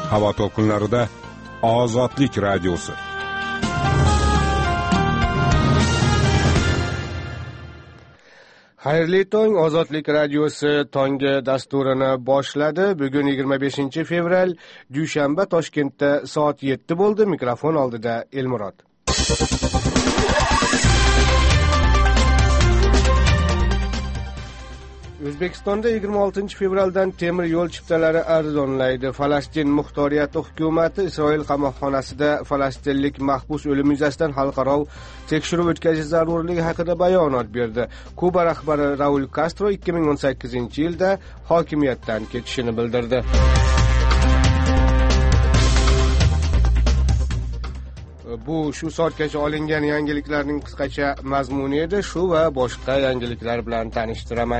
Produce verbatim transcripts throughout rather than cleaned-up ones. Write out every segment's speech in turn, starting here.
Havo to'lqinlarida Ozodlik radiosi. Xayrli tong, Ozodlik radiosi tongi dasturini boshladi. Bugun yigirma beshinchi fevral, dushanba, Toshkentda soat yetti bo'ldi. Mikrofon oldida Elmurod. O'zbekistonda yigirma oltinchi fevraldan temir yo'l chiptalari arzonlaydi. Falastin muxtoriyati hukumati Isroil qamoqxonasida falastinlik mahbus o'limi yuzasidan xalqaro tekshiruv o'tkazish zarurligi haqida bayonot berdi. Kuba rahbari Raul Castro ikki ming o'n sakkizinchi yilda hokimiyatdan ketishini bildirdi. Bu shu soatgacha olingan yangiliklarning qisqacha mazmuni edi. Shu va boshqa yangiliklar bilan tanishtiraman.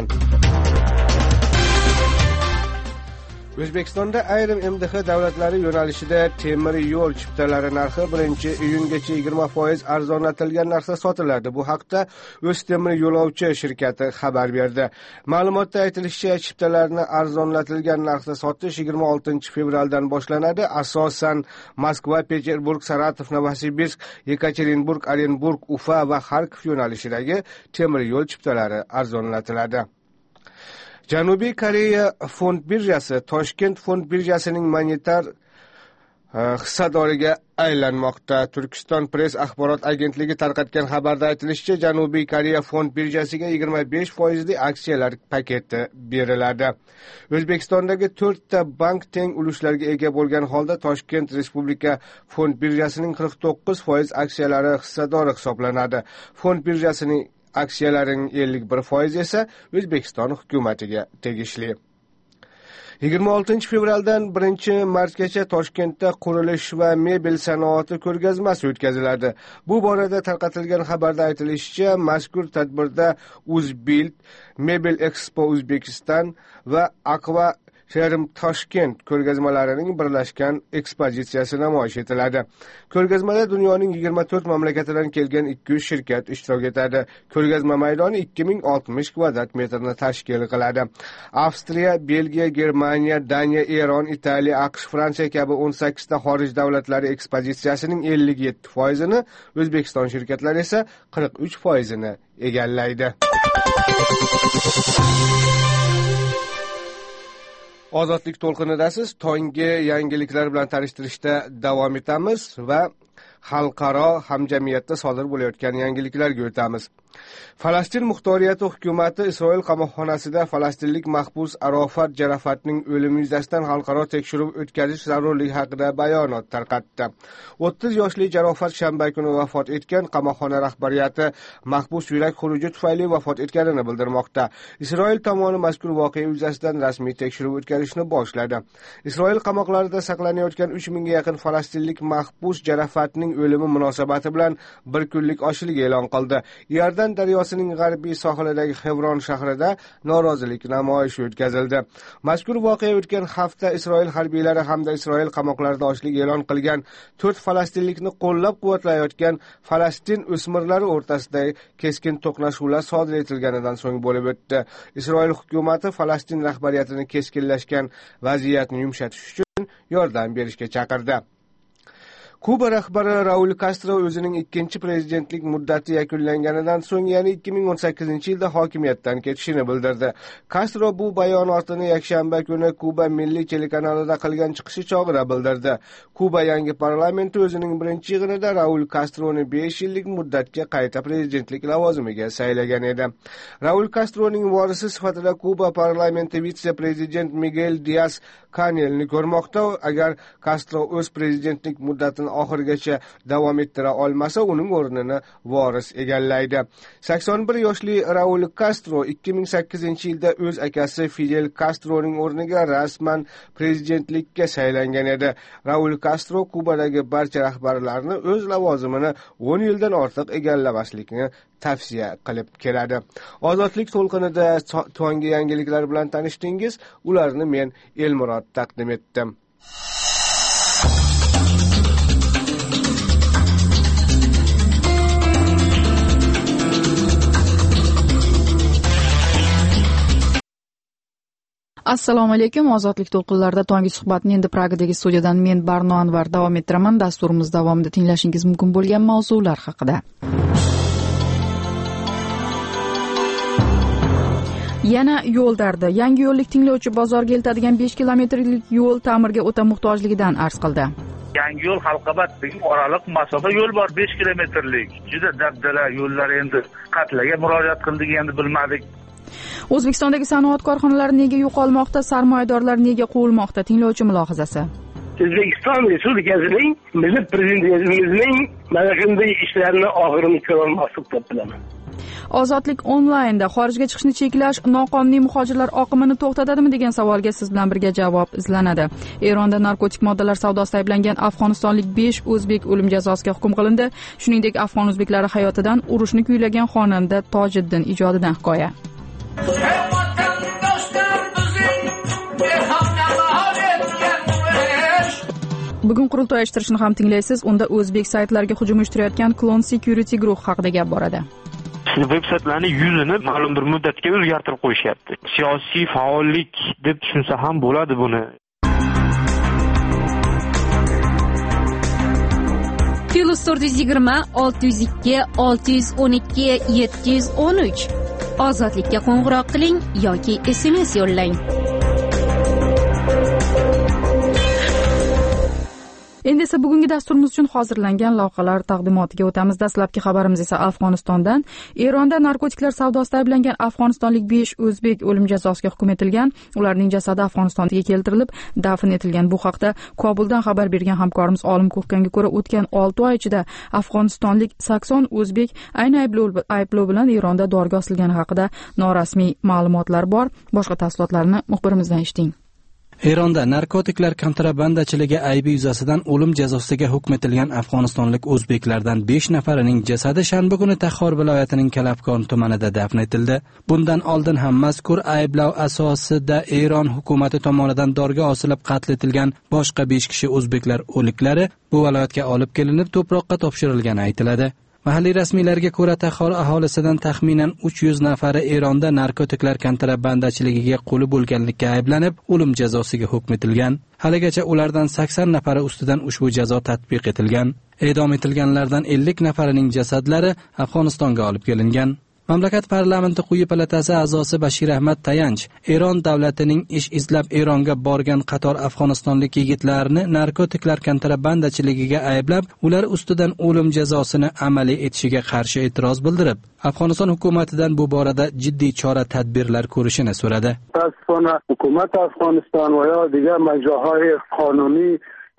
O'zbekistonda ayrim M D H davlatlari yo'nalishida temir yo'l chiptalari narxi birinchi iyungacha yigirma foiz arzonlatilgan narxda sotiladi. Bu haqda O'ztemir yo'lovchi shirkati xabar berdi. Ma'lumotda aytilishicha, chiptalarni arzonlatilgan narxda sotish yigirma oltinchi fevraldan boshlanadi. Asosan Moskva, Peterburg, Saratov, Novosibirsk, Yekaterinburg, Orenburg, Ufa va Xarkov yo'nalishidagi temir yo'l chiptalari arzonlatiladi. Janubiy Koreya fond birjasi Toshkent fond birjasining monetar hissadoriga aylanmoqda. Turkiston press axborot agentligi tarqatgan xabarda aytilishicha, Janubiy Koreya fond birjasiga yigirma besh foizli aksiyalar paketi beriladi. O'zbekistondagi to'rtta bank teng ulushlarga ega bo'lgan holda Toshkent Respublika fond birjasining qirq to'qqiz foiz aksiyalari hissadori hisoblanadi. Fond birjasining aksiyalarining ellik bir foiz esa O'zbekiston hukumatiga tegishli. yigirma oltinchi fevraldan birinchi martgacha Toshkentda qurilish va mebel sanoati ko'rgazmasi o'tkaziladi. Bu borada tarqatilgan xabarda aytilishicha, mazkur tadbirda Uzbild, Mebel Expo Uzbekistan va Aqua Sherm Toshkent ko'rgazmalarining birlashgan ekspozitsiyasi namoyish etiladi. Ko'rgazmada dunyoning yigirma to'rt mamlakatidan kelgan ikki yuz shirkat ishtirok etadi. Ko'rgazma maydoni ikki ming oltmish kvadrat metrni tashkil qiladi. Avstriya, Belgiya, Germaniya, Daniya, Eron, Italiya, AQSh, Fransiya kabi o'n sakkizta xorij davlatlari ekspozitsiyasining ellik yetti foizini, O'zbekiston shirkatlari esa qirq uch foizini egallaydi. Ozodlik to'lqinidasiz. Tongi yangiliklar bilan tanishtirishda davom etamiz va xalqaro hamjamiyatda sodir bo'layotgan yangiliklarga o'tamiz. Falastin muxtoriyati hukumati Isroil qamoqxonasida falastinlik mahbus Arofat Jarafatning o'limi yuzasidan xalqaro tekshiruv o'tkazish zarurligi haqida bayonot tarqatdi. o'ttiz yoshli Jarofat shanba kuni vafot etgan. Qamoqxona rahbariyati mahbus yurak xuruji tufayli vafot etganini bildirmoqda. Isroil tomoni mazkur voqea yuzasidan rasmiy tekshiruv o'tkazishni boshladi. Isroil qamoqlarida saqlanayotgan uch mingga yaqin falastinlik mahbus Jarafatning o'limi munosabati bilan bir kunlik ochlik e'lon qildi. Yardan daryosining g'arbiy sohilidagi Hebron shahrida norozilik namoyishi o'tkazildi. Mazkur voqea o'tgan hafta Isroil harbiylari hamda Isroil qamoqlarida ochlik e'lon qilgan to'rt falastinlikni qo'llab-quvvatlayotgan Falastin o'smirlari o'rtasidagi keskin to'qnashuvlar sodir etilganidan so'ng bo'lib o'tdi. Isroil hukumati Falastin rahbariyatini keskinlashgan vaziyatni yumshatish uchun yordam berishga chaqirdi. Kuba rahbari Raul Castro o'zining ikkinchi prezidentlik muddati yakunlanganidan so'ng, ya'ni ikki ming o'n sakkizinchi yilda hokimiyatdan ketishini bildirdi. Castro bu bayonotini yakshanba kuni Kuba milliy telekanalida qilgan chiqishi chog'ida bildirdi. Kuba yangi parlamenti o'zining birinchi yig'inida Raul Castroni besh yillik muddatga qayta prezidentlik lavozimiga saylagan edi. Raul Castroning vorisi sifatida Kuba parlamenti vitse-prezident Miguel Diaz Canelni ko'rmoqda. Agar Castro o'z prezidentlik muddatini oxirigacha davom ettira olmasa, uning o'rnini voris egallaydi. sakson bir yoshli Raul Castro ikki ming sakkizinchi yilda o'z akasi Fidel Castroning o'rniga rasman prezidentlikka saylangan edi. Raul Castro Kubadagi barcha rahbarlarni o'z lavozimini o'n yildan ortiq egallamaslikni tavsiya qilib keladi. Ozodlik to'lqinida tongi yangiliklar bilan tanishdingiz. Ularni men Elmurod taqdim etdim. Assalomu alaykum. Ozodlik to'lqinlarida tongi suhbatni endi Pragadagi studiyadan men Barno Anvar davom ettiraman. Dasturimiz davomida tinglashingiz mumkin bo'lgan mavzular haqida. Yana yo'l dardi. Yangi yo'llik tinglovchi bozorga eltadigan besh kilometrlik yo'l ta'mirga o'ta muhtojligidan arz qildi. Yangi yo'l Halqabatdagi oraliq masofa yo'l bor besh kilometrlik. Juda dabdala yo'llar, endi qatlaga murojaat qildik, endi bilmadik. O'zbekistondagi sanoat korxonalari nega yo'qolmoqda, sarmoyadorlar nega quvilmoqda? Tinglovchi mulohazasi. O'zbekiston Respublikasining milliy prezidentimizning mana shunday ishlarni oxirini ko'rolmaslik deb bilaman. Ozodlik onlaynda xorijga chiqishni cheklash noqonuniy muhojirlar oqimini to'xtatadimi degan savolga siz bilan birga javob izlanadi. Eronda narkotik moddalar savdosida ayblangan afg'onistonlik besh o'zbek o'lim jazosiga hukm qilindi. Shuningdek, afg'on o'zbeklari hayotidan urushni kuylagan xonanda Tojiddin ijodidan hikoya. Bugun qurultoy uyushtirishni ham tinglaysiz. Unda o'zbek saytlariga hujum uyushtirayotgan Clone Security guruh haqida gap boradi. Veb-saytlarning yuzini ma'lum bir muddatga o'zgartirib qo'yishyapti. Siyosiy faollik deb tushunsa ham bo'ladi buni. Plus to'rt yuz yigirma olti yuz ikki olti yuz o'n ikki yetti yuz o'n uch. Ozodlikka qo'ng'iroq qiling yoki S M S yo'llang. Endi esa bugungi dasturimiz uchun hozirlangan lavhalar taqdimotiga o'tamiz. Dastlabki xabarimiz esa Afg'onistondan. Eronda narkotiklar savdosida ayblangan afg'onistonlik besh o'zbek o'lim jazosiga hukm etilgan. Ularning jasadi Afg'onistonga keltirilib, dafn etilgan. Bu haqda Kobuldan xabar bergan hamkorimiz Olim Ko'hkanga ko'ra, o'tgan olti oy ichida afg'onistonlik sakson o'zbek ayni ayblov bilan Eronda dorga osilgani haqida norasmiy ma'lumotlar bor. Boshqa tafsilotlarni muxbirimizdan eshiting. Eronda narkotiklar kontrabandachiligi aybi yuzasidan o'lim jazosiga hukm etilgan afg'onistonlik o'zbeklardan besh nafarining jasadi shanba kuni Taxor viloyatining Kalafkon tumanida dafn etildi. Bundan oldin ham mazkur ayblov asosida Eron hukumati tomonidan dorga osilib qatl etilgan boshqa besh kishi o'zbeklar o'liklari bu viloyatga olib kelinib to'proqqa topshirilgani aytiladi. Mahalliy rasmiylarga ko'ra, Taxor aholisidan taxminan uch yuz nafari Eronda narkotiklar kontrabandachiligiga qo'li bo'lganlikka ayblanib, o'lim jazosiga hukm etilgan. Haligacha ulardan sakson nafari ustidan ushbu jazo tatbiq etilgan. E'dom etilganlardan ellik nafarining jasadlari Afg'onistonga olib kelingan. Mamlakat parlamenti quyi palatasi a'zosi Bashir Ahmad Tayanch Eron davlatining ish izlab Eronga borgan qator afg'onistonlik yigitlarni narkotiklar kontrabandachiligiga ayblab, ular ustidan o'lim jazosini amaliy etishiga qarshi e'tiroz bildirib, Afg'oniston hukumatidan bu borada jiddiy chora-tadbirlar ko'rishini so'radi. Tasfona hukumat Afg'oniston va yo digar majrahoy qonuniy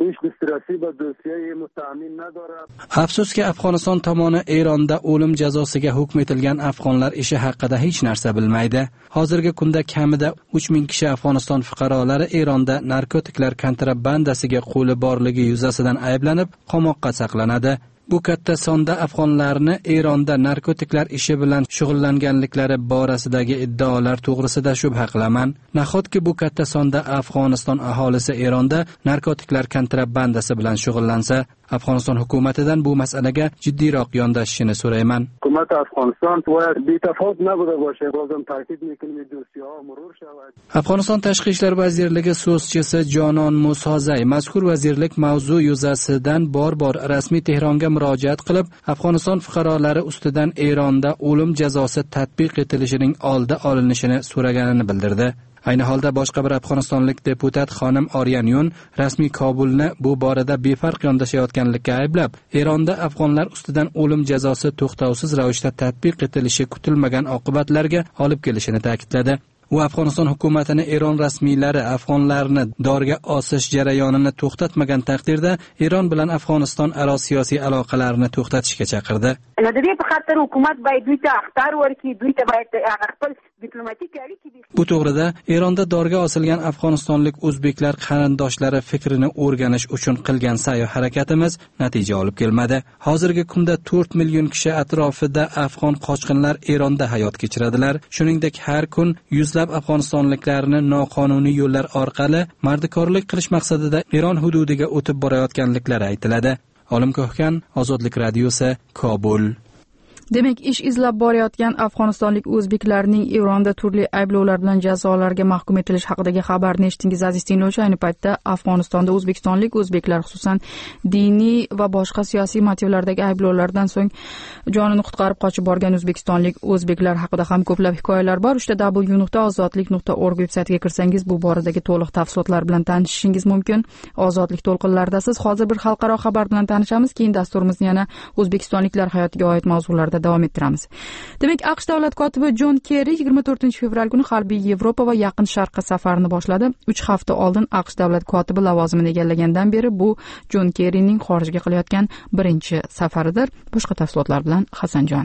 Afsuski, Afg'oniston tomoni Eronda o'lim jazosiga hukm etilgan afg'onlar ishi haqida hech narsa bilmaydi. Hozirgi kunda kamida uch ming kishi Afg'oniston fuqarolari Eronda narkotiklar kontrabandasiga qo'li borligi yuzasidan ayblanib, qamoqqa saqlanadi. Bu katta sonda afg'onlarni Eronda narkotiklar ishi bilan shug'ullanganliklari borasidagi iddaolar to'g'risida shubha qilaman. Nahotki bu katta sonda Afg'oniston aholisi Eronda narkotiklar kontrabandasi bilan shug'ullansa, Afg'oniston hukumatidan bu masalaga jiddiyroq yondashishini so'rayman. Hukumat Afg'oniston betafovut nabude boشه bozam ta'kid mekinme dosyaha murur shavad. Afg'oniston Tashqi ishlar vazirligi so'zchisi Jonon Musozay mazkur vazirlik mavzu yuzasidan bor-bor rasmiy Tehronga murojaat qilib, Afg'oniston fuqarolari ustidan Eronda o'lim jazosi tatbiq etilishining oldi olinishini so'raganini bildirdi. Ayni holda boshqa bir afg'onistonlik deputat xonim Oryan Yun rasmiy Kobulni bu borada befarq yondashayotganlikka ayblab, Eronda afg'onlar ustidan o'lim jazosi to'xtovsiz ravishda tatbiq etilishi kutilmagan oqibatlarga olib kelishini ta'kidladi. U Afg'oniston hukumatini Eron rasmiylari afg'onlarni dorga osish jarayonini to'xtatmagan taqdirda Eron bilan Afg'oniston aro siyosiy aloqalarni to'xtatishga chaqirdi. Bu to'g'rida Eronda dorga osilgan afg'onistonlik o'zbeklar qarindoshlari fikrini o'rganish uchun qilgan sa'y harakatimiz natija olib kelmadi. Hozirgi kunda to'rt million kishi atrofida afg'on qochqinlar Eronda hayot kechiradilar. Shuningdek, har kun yuzlab afg'onistonliklarni noqonuniy yo'llar orqali mardikorlik qilish maqsadida Eron hududiga o'tib borayotganliklari aytiladi. Olim Ko'hkan, Ozodlik radiosi, Kobul. Demak, ish izlab borayotgan afg'onistonlik o'zbeklarning Eronda turli ayblovlar bilan jazolarga mahkum etilish haqidagi xabarni eshitdingiz, aziz tinglovchi. Ayni paytda Afg'onistonda o'zbekistonlik o'zbeklar, xususan diniy va boshqa siyosiy motivlardagi ayblovlardan so'ng jonini qutqarib qochib borgan o'zbekistonlik o'zbeklar haqida ham ko'plab hikoyalar bor. uchta w nuqta ozodlik nuqta org veb-saytiga kirsangiz, bu boradagi to'liq tafsilotlar bilan tanishishingiz mumkin. Ozodlik to'lqinlaridasiz. Hozir bir xalqaro xabar bilan tanishamiz. Keyin dasturimizni yana o'zbekistonliklar hayotiga oid mavzularda davom ettiramiz. Demak, AQSh davlat kotibi Jon Kerri yigirma to'rtinchi fevral kuni harbiy Yevropa va Yaqin Sharqqa safarini boshladi. uch hafta oldin AQSh davlat kotibi lavozimini egallagandan beri bu Jon Kerrining xorijga qilayotgan birinchi safaridir. Boshqa tafsilotlar bilan Hasanjon.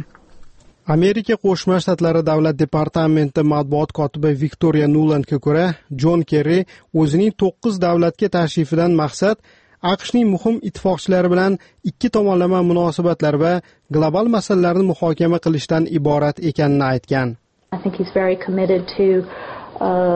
Amerika Qo'shma Shtatlari davlat departamenti matbuot kotibi Victoria Nulandga ko'ra, Jon Kerri o'zining to'qqiz davlatga tashrifidan maqsad AQShning muhim ittifoqchilari bilan ikki tomonlama munosabatlar va global masalalarni muhokama qilishdan iborat ekanini aytgan. I think he's very committed to uh,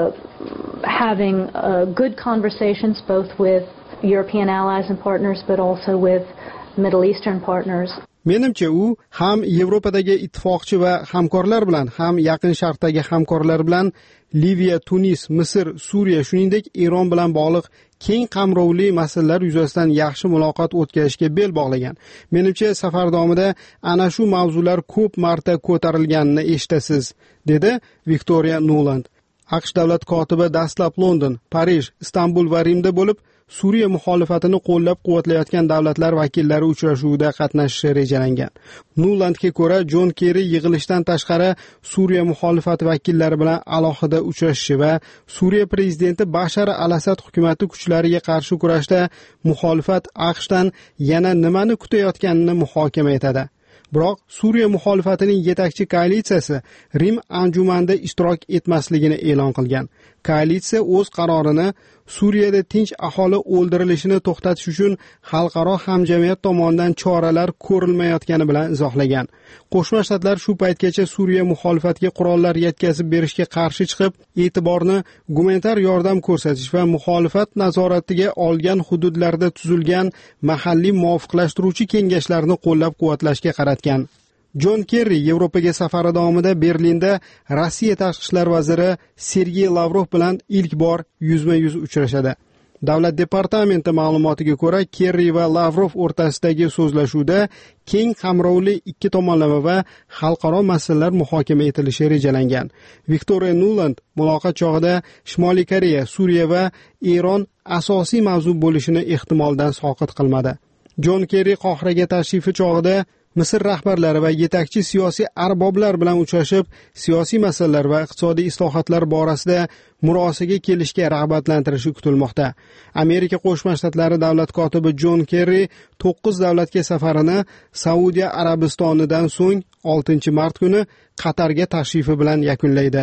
having uh, good conversations both with European allies and partners but also with Middle Eastern partners. Menimcha u ham Yevropadagi ittifoqchi va hamkorlar bilan, ham Yaqin Sharqdagi hamkorlar bilan Liviya, Tunis, Misr, Suriya, shuningdek Eron bilan bog'liq keng qamrovli masalalar yuzasidan yaxshi muloqot o'tkazishga bel bog'lagan. Menimcha safar davomida ana shu mavzular ko'p marta ko'tarilganini eshitasiz, dedi Victoria Nuland. AQSh davlat kotibi dastlab London, Parij, Istanbul va Rimda bo'lib, Suriya muxolifatini qo'llab-quvvatlayotgan davlatlar vakillari uchrashuvida qatnashishi rejalangan. Nulandga ko'ra, Jon Kerri yig'ilishdan tashqari Suriya muxolifati vakillari bilan alohida uchrashishi va Suriya prezidenti Bashar al-Asad hukumati kuchlariga qarshi kurashda muxolifat AQShdan yana nimani kutayotganini muhokama etadi. Biroq Suriya muxolifatining yetakchi koalitsiyasi Rim anjumanida ishtirok etmasligini e'lon qilgan. Koalitsiya o'z qarorini Suriyada tinch aholi o'ldirilishini to'xtatish uchun xalqaro hamjamiyat tomonidan choralar ko'rilmayotgani bilan izohlagan. Qo'shma Shtatlar shu paytgacha Suriya muxolifatiga qurollar yetkazib berishga qarshi chiqib, e'tiborni gumanitar yordam ko'rsatish va muxolifat nazoratiga olgan hududlarda tuzilgan mahalliy muvofiqlashtiruvchi kengashlarni qo'llab-quvvatlashga qaratgan. Jon Kerri Yevropaga safari davomida Berlinda Rossiya tashqi ishlar vaziri Sergey Lavrov bilan ilk bor yuzma-yuz uchrashadi. Davlat departamenti ma'lumotiga ko'ra, Kerri va Lavrov o'rtasidagi so'zlashuvda keng qamrovli ikki tomonlama va xalqaro masalalar muhokama etilishi rejalangan. Victoria Nuland muloqot chog'ida Shimoliy Koreya, Suriya va Eron asosiy mavzu bo'lishini ehtimoldan soqit qilmadi. Jon Kerri Qohiraga tashrifi chog'ida Misr rahbarlari va yetakchi siyosiy arboblar bilan uchrashib, siyosiy masalalar va iqtisodiy islohotlar borasida murosaga kelishga rag'batlantirishi kutilmoqda. Amerika Qo'shma Shtatlari davlat kotibi Jon Kerri to'qqiz davlatga safarini Saudiya Arabistonidan so'ng oltinchi mart kuni Qatarga tashrifi bilan yakunlaydi.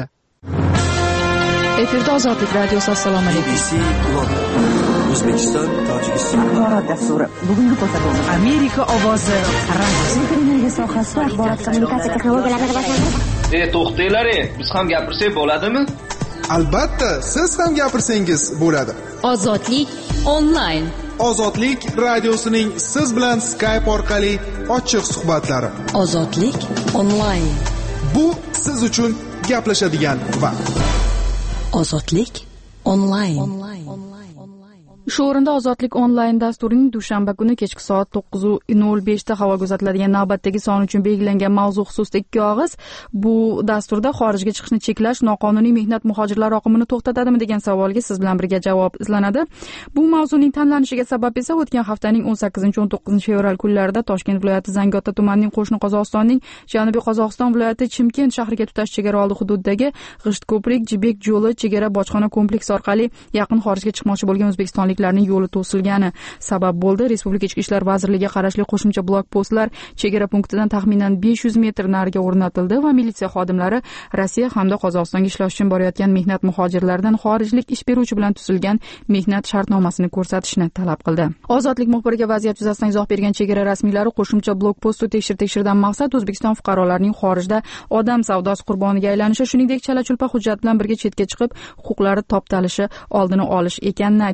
Efirda Ozodlik radiosi. Assalomu alaykum. O'zbekiston, Tojikiston axborot dasturi. Bugungi ko'rsatuv Amerika ovozi radiosi. Energiya sohasida axborot kommunikatsiya texnologiyalari rivojlanadi. E, to'xtanglar, biz ham gapirsak bo'ladimi? Albatta, siz ham gapirsangiz bo'ladi. Ozodlik onlayn. Ozodlik radiosining siz bilan Skype orqali ochiq suhbatlari. Ozodlik onlayn. Bu siz uchun gaplashadigan vaqt. Ozodlik onlayn. Shu o'rinda Ozodlik onlayn dasturining dushanba kuni kechki soat to'qqiz nol besh da havo kuzatiladigan navbatdagi son uchun belgilangan mavzu xususida ikki og'iz. Bu dasturda xorijga chiqishni cheklash noqonuniy mehnat muhojirlari oqimini to'xtatadimi degan savolga siz bilan birga javob izlanadi. Bu mavzuning tanlanishiga sabab esa o'tgan haftaning o'n sakkizinchi o'n to'qqizinchi fevral kunlarida Toshkent viloyati Zangiota tumanining qo'shni Qozog'istonning Janubiy Qozog'iston viloyati Chimkent shahriga tutash chegaraoldi hududidagi G'isht ko'prik, Jibek yo'li chegara bojxona kompleksi orqali yaqin xorijga chiqmoqchi bo'lgan o'zbekistonlik larning yo'li to'silgani sabab bo'ldi. Respublika Ichki ishlar vazirligiga qarashli qo'shimcha blokpostlar chegara punktidan taxminan besh yuz metr nariga o'rnatildi va militsiya xodimlari Rossiya hamda Qozog'istonga ishlash uchun borayotgan mehnat muhojirlaridan xorijlik ish beruvchi bilan tuzilgan mehnat shartnomasini ko'rsatishni talab qildi. Ozodlik muxbiriga vaziyat yuzasidan izoh bergan chegara rasmiylari qo'shimcha blokpostni tekshir-tekshirdan maqsad O'zbekiston fuqarolarining xorijda odam savdosi qurboniga aylanishi, shuningdek chala-chulpa hujjat bilan birga chetga chiqib, huquqlari toptalishi oldini olish ekanini aytdilar.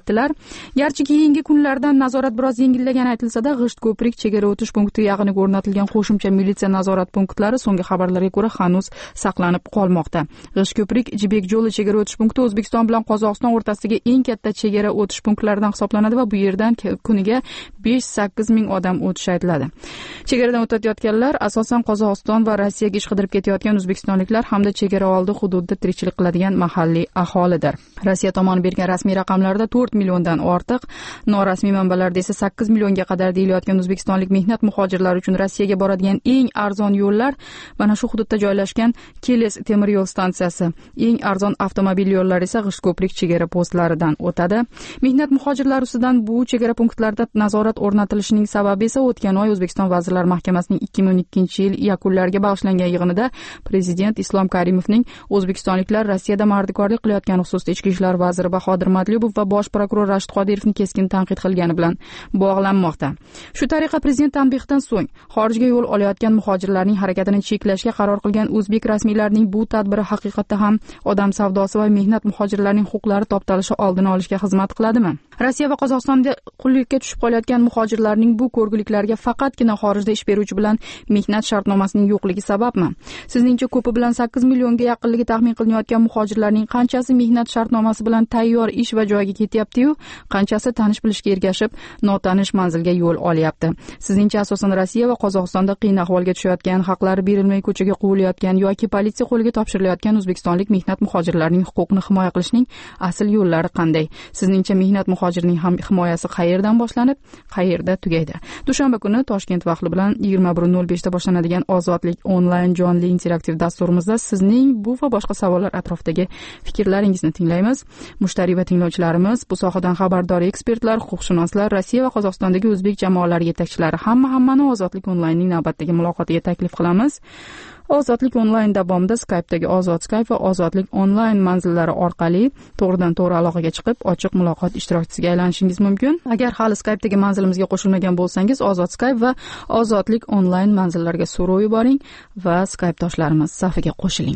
Garchi keyingi kunlarda nazorat biroz yengillagani aytilsa-da, G'isht ko'prik chegara o'tish punkti yaqiniga o'rnatilgan qo'shimcha militsiya nazorat punktlari so'nggi xabarlarga ko'ra hanuz saqlanib qolmoqda. G'isht ko'prik Jibek yo'li chegara o'tish punkti O'zbekiston bilan Qozog'iston o'rtasidagi eng katta chegara o'tish punktlaridan hisoblanadi va bu yerdan kuniga besh sakkiz ming odam o'tishi aytiladi. Chegaradan o'tayotganlar asosan Qozog'iston va Rossiyaga ish qidirib ketayotgan o'zbekistonliklar hamda chegara oldi hududda tirikchilik qiladigan mahalliy aholidir. Rossiya tomoni bergan rasmiy raqamlarda to'rt milliondan ortiq, norasmiy manbalarda esa sakkiz millionga qadar deyilayotgan o'zbekistonlik mehnat muhojirlari uchun Rossiyaga boradigan eng arzon yo'llar mana shu hududda joylashgan Keles temir yo'l stansiyasi, eng arzon avtomobil yo'llari esa G'isht ko'prik chegara postlaridan o'tadi. Mehnat muhojirlari ustidan bu chegara punktlarida nazorat o'rnatilishining sababi esa o'tgan oy O'zbekiston Vazirlar Mahkamasining ikki ming o'n ikkinchi yil yakunlariga bag'ishlangan yig'inida Prezident Islom Karimovning O'zbekistonliklar Rossiyada mardikorlik qilayotgani xususida Ichki ishlar vaziri Bahodir Madlibov va bosh prokuror Rashid Qodirovni keskin tanqid qilgani bilan bog'lanmoqda. Shu tariqa prezident tanbehdan so'ng xorijga yo'l olayotgan muhojirlarning harakatini cheklashga qaror qilgan o'zbek rasmiylarining bu tadbiri haqiqatda ham odam savdosi va mehnat muhojirlarining huquqlari toptalishi oldini olishga xizmat qiladimi? Rossiya va Qozog'istonda qullikka tushib qolayotgan muhojirlarning bu ko'rguliklarga faqatgina xorijda ish beruvchi bilan mehnat shartnomasining yo'qligi sababmi? Sizningcha ko'pi bilan sakkiz millionga yaqinligi taxmin qilinayotgan muhojirlarning qanchasi mehnat shartnomasi bilan tayyor ish va joyiga ketyapti-yu, qanchasi tanish bilishga ergashib notanish manzilga yo'l olyapti? Sizningcha asosan Rossiya va Qozog'istonda qiyin ahvolga tushayotgan, haqlari berilmay ko'chaga quvilayotgan yoki politsiya qo'liga topshirilayotgan o'zbekistonlik mehnat muhojirlarining huquqini himoya qilishning asl yo'llari qanday? Sizningcha mehnat muhojirining ham himoyasi qayerdan boshlanib, qayerda tugaydi? Dushanba kuni Toshkent vaqti bilan yigirma bir nol besh da boshlanadigan Ozodlik onlayn jonli interaktiv dasturimizda sizning bu va boshqa savollar atrofidagi fikrlaringizni tinglaymiz. Mushtariy va tinglovchilarimiz, bu sohadan xabardor ekspertlar, huquqshunoslar, Rossiya va Qozog'istondagi o'zbek jamoalari yetakchilari hamma hammani Ozodlik onlaynning navbatdagi muloqotiga taklif qilamiz. Ozodlik onlayn davomida Skype'dagi Ozod Skype va Ozodlik onlayn manzillari orqali to'g'ridan to'g'ri aloqaga chiqib, ochiq muloqot ishtirokchisiga aylanishingiz mumkin. Agar hali Skype'dagi manzilimizga qo'shilmagan bo'lsangiz, Ozod Skype va Ozodlik onlayn manzillariga so'rov yuboring va Skype doshlarimiz safiga qo'shiling.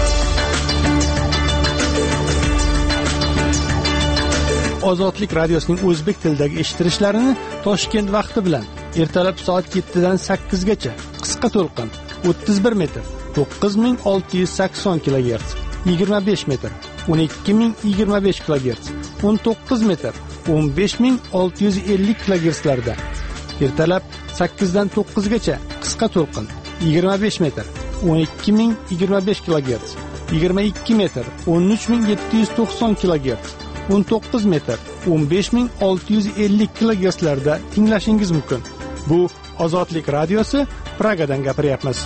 Ozodlik radiosining o'zbek tilidagi eshittirishlarini Toshkent vaqti bilan ertalab soat yetti dan sakkizgacha qisqa to'lqin o'ttiz bir metr to'qqiz ming olti yuz sakson kilogerts, yigirma besh metr o'n ikki ming yigirma besh kilogerts, o'n to'qqiz metr o'n besh ming olti yuz ellik kilogertslarda, ertalab sakkiz dan to'qqizgacha qisqa to'lqin yigirma besh metr o'n ikki ming yigirma besh kilogerts, yigirma ikki metr o'n uch ming yetti yuz to'qson kilogerts, o'n to'qqiz metr o'n besh ming olti yuz ellik kilogertslarda tinglashingiz mumkin. Bu Ozodlik radiosi, Pragadan gapiryapmiz.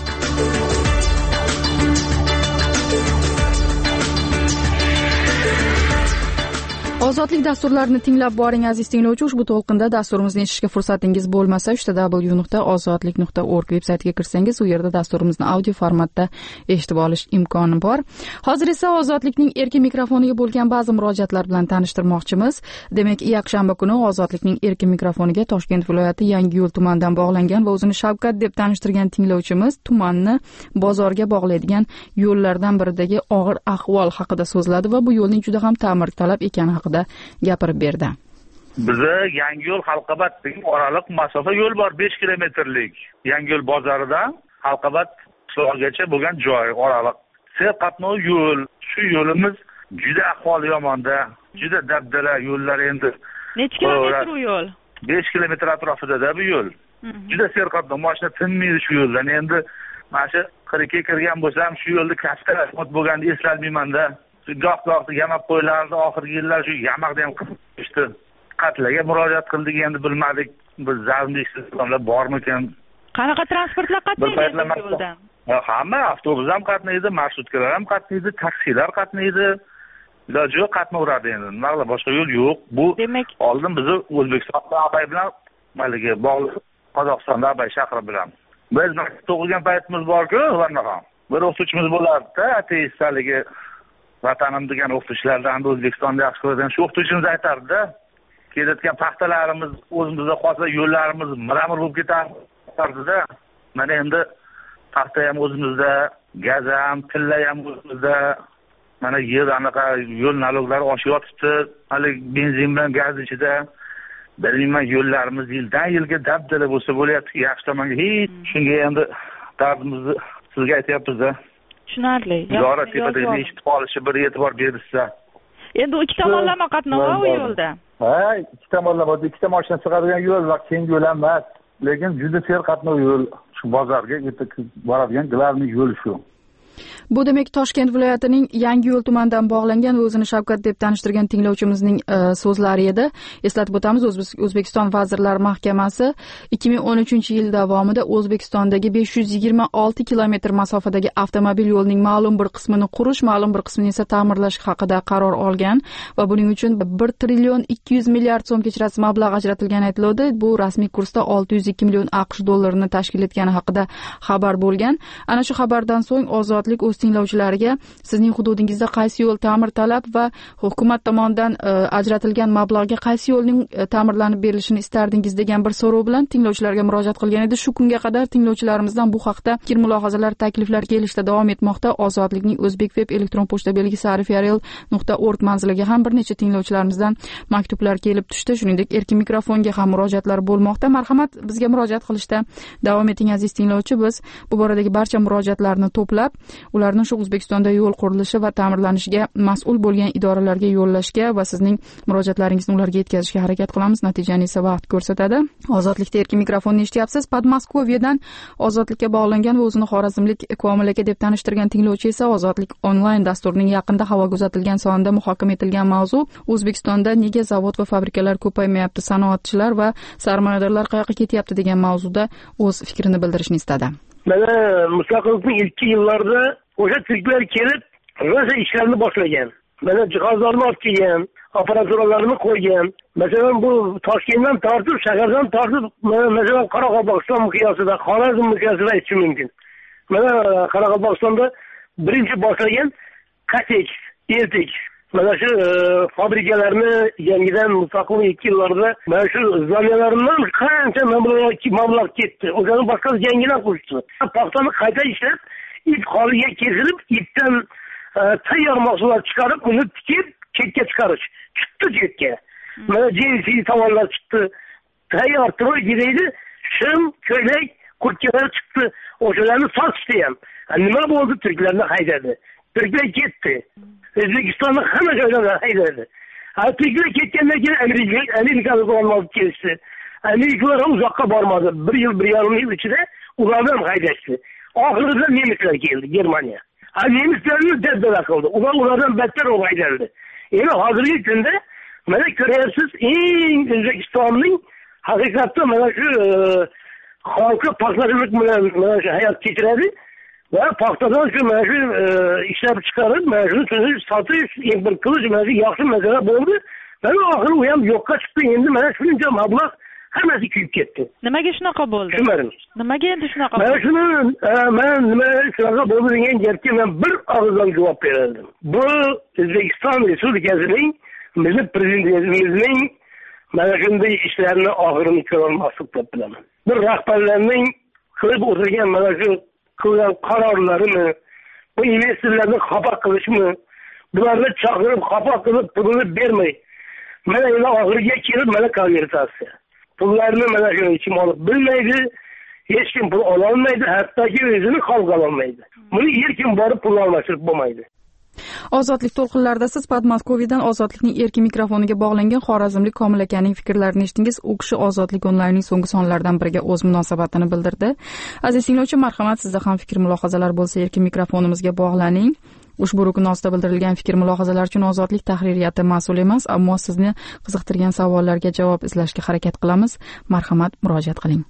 Ozodlik dasturlarini tinglab boring aziz tinglovchi. Ushbu to'lqinda dasturimizni eshitishga fursatingiz bo'lmasa, uch w nuqta ozodlik nuqta org veb-saytiga kirsangiz, u yerda dasturimizni audio formatda eshitib olish imkoni bor. Hozir esa Ozodlikning erkin mikrofoniga bo'lgan ba'zi murojaatlar bilan tanishtirmoqchimiz. Demak, yakshanba kuni Ozodlikning erkin mikrofoniga Toshkent viloyati Yangiyo'l tumanidan bog'langan va o'zini Shavkat deb tanishtirgan tinglovchimiz tumanni bozorga bog'laydigan yo'llardan biridagi og'ir ahvol haqida so'zladi va bu yo'lning juda ham ta'mir talab ekani haqida gapirib berdi. Bizda Yangiyo'l Halqabat degan oraliq masofa yo'l bor, besh kilometrlik. Yangiyo'l bozoridan Halqabat qishlog'igacha bo'lgan joy oraliq. Ser qatnov yo'l. Shu yo'limiz juda ahvoli yomonda, juda dabdala yo'llar endi. Necha kilometr u yo'l? besh kilometr atrofida bu yo'l. Juda ser qatnov, mashina tinmaydi shu yo'ldan. Endi mana shu qirqqa kirgan bo'lsam, shu yo'lda katta rahmat bo'lganini eslolmayman-da. Goh-goh yamab qo'ylardi, oxirgi yillar shu yamoqda ham qilishdi. Qatlarga murojaat qildik, endi bilmadik, biz zarmlik sistemlar bormikan. Qanaqa transportlar qatnaydi yo'ldan? Hamma avtobus ham qatnaydi, marshrutkalar ham qatnaydi, taksilar qatnaydi. Iloji yo'q qatnaveradi endi. Nima boshqa yo'l yo'q. Bu demak, oldin bizni O'zbekistonda Abay bilan malika bog'liq, Qozog'istonda Abay shahri bilan. Biz maktabda o'qigan paytimiz bor-ku, varnaqam. Bir o'qituvchimiz bo'lardi-da, ateistligi vatanim degan o'qituvchilardan O'zbekistonda yaxshi ko'radigan shu o'qituvchimiz aytardi-da, kelayotgan paxtalarimiz o'zimizda qolsa, yo'llarimiz miramir bo'lib ketardi-da. Mana endi paxta ham o'zimizda, gaz ham, tilla ham o'zimizda, mana yer anaqa yo'l naloglari oshib yotibdi. Hali benzin bilan gaz ichida bilmayman, yo'llarimiz yildan yilga dabdala bo'lsa bo'lyapti. Yaxshi tomonga hech shunga endi dardimizni sizga aytyapmiz-da. Tushunarli. Zora tepadagi eshitib qolishi bir e'tibor berilsa. Endi ikki tomonlama qatnov u yo'lda. Ha, ikki tomonlama, ikkita mashina chiqadigan yo'l va keng yo'l emas, lekin juda ser qatnov yo'l. Shu bozorga yetib boradigan glavniy yo'l shu. Bu demak Toshkent viloyatining Yangiyo'l tumanidan bog'langan va o'zini Shavkat deb tanishtirgan tinglovchimizning so'zlari edi. Eslatib o'tamiz, O'zbekiston Vazirlar Mahkamasi ikki ming o'n uchinchi yil davomida O'zbekistondagi besh yuz yigirma olti kilometr masofadagi avtomobil yo'lining ma'lum bir qismini qurish, ma'lum bir qismini esa ta'mirlash haqida qaror olgan va buning uchun bir trillion ikki yuz milliard so'm kechirasi mablag' ajratilgani aytiladi. Bu rasmiy kursda olti yuz ikki million AQSh dollarini tashkil etgani haqida xabar bo'lgan. Ana shu xabardan so'ng Ozod o'z tinglovchilariga sizning hududingizda qaysi yo'l ta'mirtalab va hukumat tomonidan ajratilgan mablag'ga qaysi yo'lning ta'mirlanib berilishini istardingiz degan bir so'rov bilan tinglovchilarga murojaat qilgan edi. Shu kunga qadar tinglovchilarimizdan bu haqda fikr mulohazalar, takliflar kelishda davom etmoqda. Ozodlikning O'zbek web elektron pochta belgisi arifyarel nuqta org manziliga ham bir necha tinglovchilarimizdan maktublar kelib tushdi. Shuningdek, erkin mikrofonga ham murojaatlar bo'lmoqda. Marhamat, bizga murojaat qilishda davom eting aziz tinglovchi. Biz bu boradagi barcha murojaatlarni to'plab ularni shu O'zbekistonda yo'l qurilishi va ta'mirlanishiga mas'ul bo'lgan idoralarga yo'llashga va sizning murojaatlaringizni ularga yetkazishga harakat qilamiz. Natijani esa vaqt ko'rsatadi. Ozodlikda erkin mikrofonni eshityapsiz. Podmoskvoviyadan Ozodlikka bog'langan va o'zini xorazmlik Komil aka deb tanishtirgan tinglovchi esa Ozodlik onlayn dasturining yaqinda havoga uzatilgan sonida muhokama etilgan mavzu O'zbekistonda nega zavod va fabrikalar ko'paymayapti, sanoatchilar va sarmoyadorlar qayoqqa ketyapti degan mavzuda o'z fikrini bildirishni istadi. Mana mustaqillikning ilk yillarida o'sha turklar kelib, rosa ishlarni boshlagan. Mana jihozlarni olib kelgan, apparaturalarni qo'ygan. Masalan, bu Toshkentdan tortib, shahardan tortib, masalan, Qoraqalpog'iston miqyosida, Xorazm miqyosida aytishim mumkin. Mana Qoraqalpog'istonda birinchi boshlagan Katex, Eltex. Mana shu fabrikalarni yangidan mustaqillik ikki yillarida mana shu zamiyalardan qancha mablag' ketdi. O'zini boshqa yangidan qurishdi. Paxtani qayta ishlab, ip holiga keltirib, ipdan tayyor mahsulot chiqarib, uni tikib, chetga chiqarish. Chiqdi chetga. Mana jinsi tomonlar chiqdi. Tayyor troyki deydi, shim, ko'ylak, kurtkalar chiqdi. O'shalarni sotishdi ham. Nima bo'ldi? Turklarni haydadi. Turklar ketdi. O'zbekistonda hamma joylardan haydadi. Turklar ketgandan keyin Amerika, Amerikalik olib kelishdi. Amerikalar ham uzoqqa bormadi. Bir yil, bir yarim yil ichida ulardan haydashdi. Oxirida nemislar keldi, Germaniya. Ha, nemislarni dabdala qildi. Ular ulardan battar haydaldi. Endi hozirgi kunda mana ko'ryapsiz, eng O'zbekistonning haqiqatda mana shu xalqi paxtachilik bilan mana shu hayot kechiradi va paxtadan shu mana shu ishlab chiqarib, mana shuni sotish, bir qilish mana shu yaxshi masala bo'ldi. Mana oxiri u ham yo'qqa chiqdi. Endi mana shuncha mablag' hammasi kuyib ketdi. Nimaga shunaqa bo'ldi? Tushunmadim. Nimaga endi shunaqa bo'ldi? Mana shuni, men nima shunaqa bo'ldi degan gapga men bir og'izdan javob berdim. Bu O'zbekiston Respublikasining milliy prezidentimizning mana shunday ishlarni oxirini ko'ra olmaslik deb bilaman. Bir rahbarlarning qilib o'tirgan mana shu qilgan qarorlarini, bu investorlarni xafa qilishmi, bularni chaqirib xafa qilib pulini bermay, mana endi oxiriga kelib mana konvertatsiya. Pullarni mana shu kim olib bilmaydi, hech kim pul ola olmaydi, hattoki o'zini xalq ola olmaydi. Buni erkin borib pul almashtirib bo'lmaydi. Ozodlik to'lqinlarida siz Podmoskvoviyadan Ozodlikning erkin mikrofoniga bog'langan xorazmlik Komil akaning fikrlarini eshitdingiz. U kishi Ozodlik onlaynning so'nggi sonlaridan biriga o'z munosabatini bildirdi. Aziz tinglovchi, marhamat, sizda ham fikr mulohazalar bo'lsa erkin mikrofonimizga bog'laning. Ushbu rukun ostida bildirilgan fikr mulohazalar uchun Ozodlik tahririyati mas'ul emas, ammo sizni qiziqtirgan savollarga javob izlashga harakat qilamiz. Marhamat, murojaat qiling.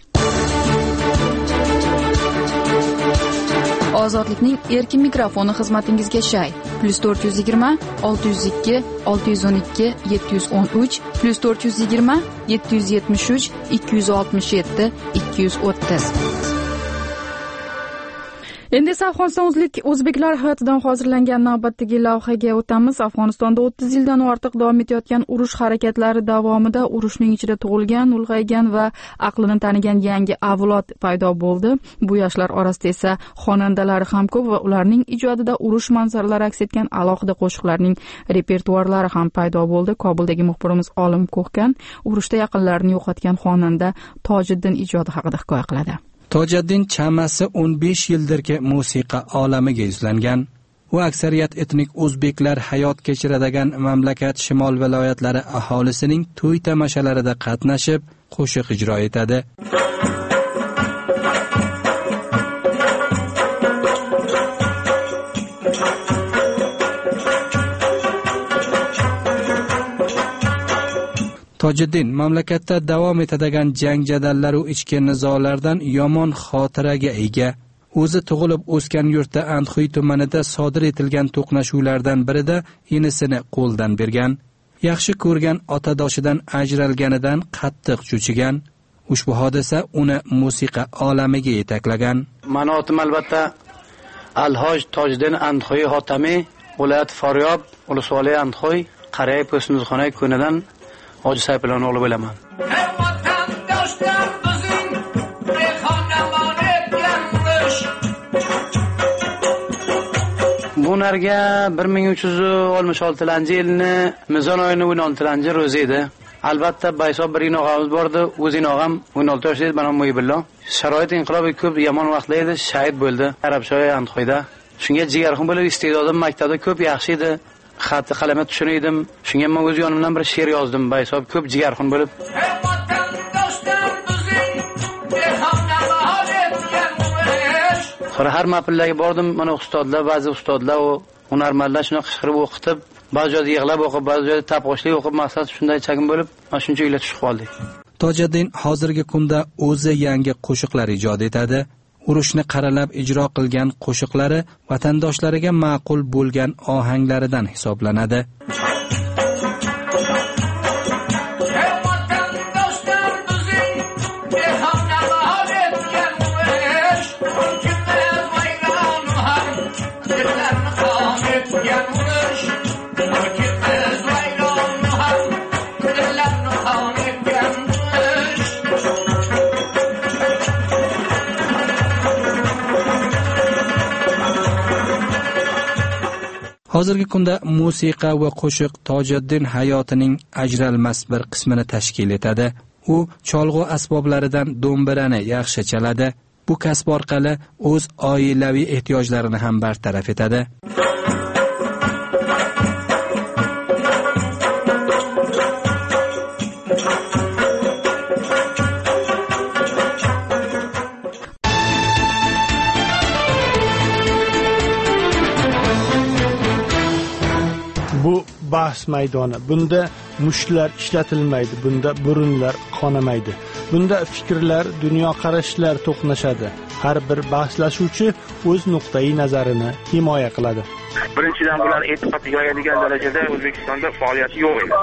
Ozodlikning erkin mikrofoni xizmatingizga shay. plus to'rt yuz yigirma olti yuz ikki olti yuz o'n ikki yetti yuz o'n uch plus to'rt yuz yigirma yetti yuz yetmish uch ikki yuz oltmish yetti ikki yuz o'ttiz. Endi esa Afg'oniston o'zbeklar hayotidan hozirlangan navbatdagi lavhaga o'tamiz. Afg'onistonda o'ttiz yildan ortiq davom etayotgan urush harakatlari davomida urushning ichida tug'ilgan, ulg'aygan va aqlini tanigan yangi avlod paydo bo'ldi. Bu yoshlar orasida esa xonandalari ham ko'p va ularning ijodida urush manzaralari aks etgan alohida qo'shiqlarning repertuarlari ham paydo bo'ldi. Kobuldagi muxbirimiz Olim Ko'hkan urushda yaqinlarini yo'qotgan xonanda Tojiddin ijodi haqida hikoya qiladi. Tojiddin chamasi o'n besh yildirki musiqa olamiga yuzlangan. U aksariyat etnik o'zbeklar hayot kechiradigan mamlakat shimol viloyatlari aholisining to'y tamashalarida qatnashib, qo'shiq ijro etadi. Tojiddin mamlakatda davom etadigan jang jadallar va ichki nizolardan yomon xotiraga ega. O'zi tug'ilib o'sgan yurtda Andxuy tumanida sodir etilgan to'qnashuvlardan birida inisini qo'ldan bergan. Yaxshi ko'rgan otadoshidan ajralganidan qattiq cho'chigan. Ushbu hodisa uni musiqa olamiga yetaklagan. Ma'notim albatta Alhoj Tojiddin Andxuy xotami, viloyat Faryob, Ulusvali Andxuy, Qarayib O'smizxonay kunidan Hoji Sayfulloning o'g'li bo'laman. Bu narga bir ming uch yuz oltmish oltinchi yilni Mizon oyining o'n oltinchi ro'zi edi. Albatta Baysob bir inog'amiz bordi, o'z inog'am o'n olti yoshda edi, mana Mo'yibillo. Sharoit inqilobi ko'p yomon vaqtlar edi, shahid bo'ldi Arabshoy Andxoyda. Shunga jigarxon bo'lib iste'dodim maktabda ko'p yaxshi edi. Xatni qalamga tushunaydim. Shunga men o'z yonimdan bir she'r yozdim. Baysob ko'p jigarxon bo'lib. Sonra har mapillarga bordim. Mana ustozlar, ba'zi ustozlar va hunarmandlar shuni qishqirib o'qitib, ba'zi joyda yig'lab o'qib, ba'zi joyda tapg'ochli o'qib, maqsad shunday chagim bo'lib, mana shuncha uylar tushib qoldik. Tojiddin hozirgi kunda o'zi yangi qo'shiqlar ijod etadi. Urushni qaralab ijro qilgan qo'shiqlari vatandoshlariga ma'qul bo'lgan ohanglaridan hisoblanadi. Hozirgi kunda musiqa va qo'shiq Tojiddin hayotining ajralmas bir qismini tashkil etadi. U cholg'u asboblaridan do'mbirani yaxshi chaladi. Bu kasb orqali o'z oilaviy ehtiyojlarini ham bartaraf etadi. Bu bahs maydoni. Bunda mushlar ishlatilmaydi, bunda burunlar qonamaydi. Bunda fikrlar, dunyoqarashlar to'qnashadi. Har bir bahslashuvchi o'z nuqtai nazarini himoya qiladi. Birinchidan bular e'tiqod yoyadigan darajada O'zbekistonda faoliyati yo'q edi.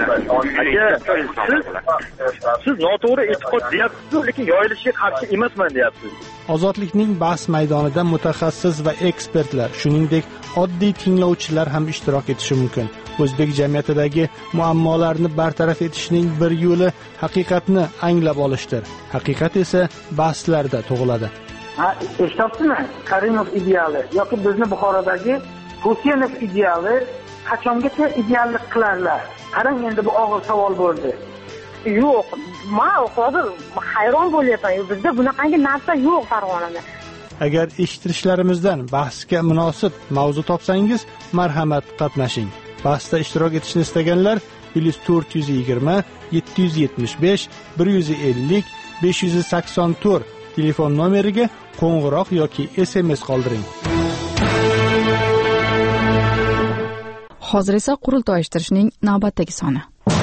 Siz siz noto'g'ri e'tiqod deyapsiz, lekin yoyilishiga qarshi emasman deyapsiz. Ozodlikning bahs maydonida mutaxassis va ekspertlar, shuningdek oddiy tinglovchilar ham ishtirok etishi mumkin. O'zbek jamiyatidagi muammolarni bartaraf etishning bir yo'li haqiqatni anglab olishdir. Haqiqat esa bahslarda tug'iladi. Ha, eshityapsizmi? Karimov ideali yoki bizni Buxorodagi Husaynov ideali qachongacha ideallik qilarlar? Qarang, endi bu og'ir savol bo'ldi. Yo'q, men hozir hayron bo'lyapman. Bizda bunaqangi narsa yo'q Farg'onada. Agar eshittirishlarimizdan bahsga munosib mavzu topsangiz, marhamat qatnashing. Bahsda ishtirok etishni istaganlar plus to'rt yuz yigirma yetti yuz yetmish besh bir yuz ellik besh yuz sakson to'rt telefon nomeriga qo'ng'iroq yoki S M S qoldiring. Hozir esa qurultoy uyushtirishning navbatdagi soni.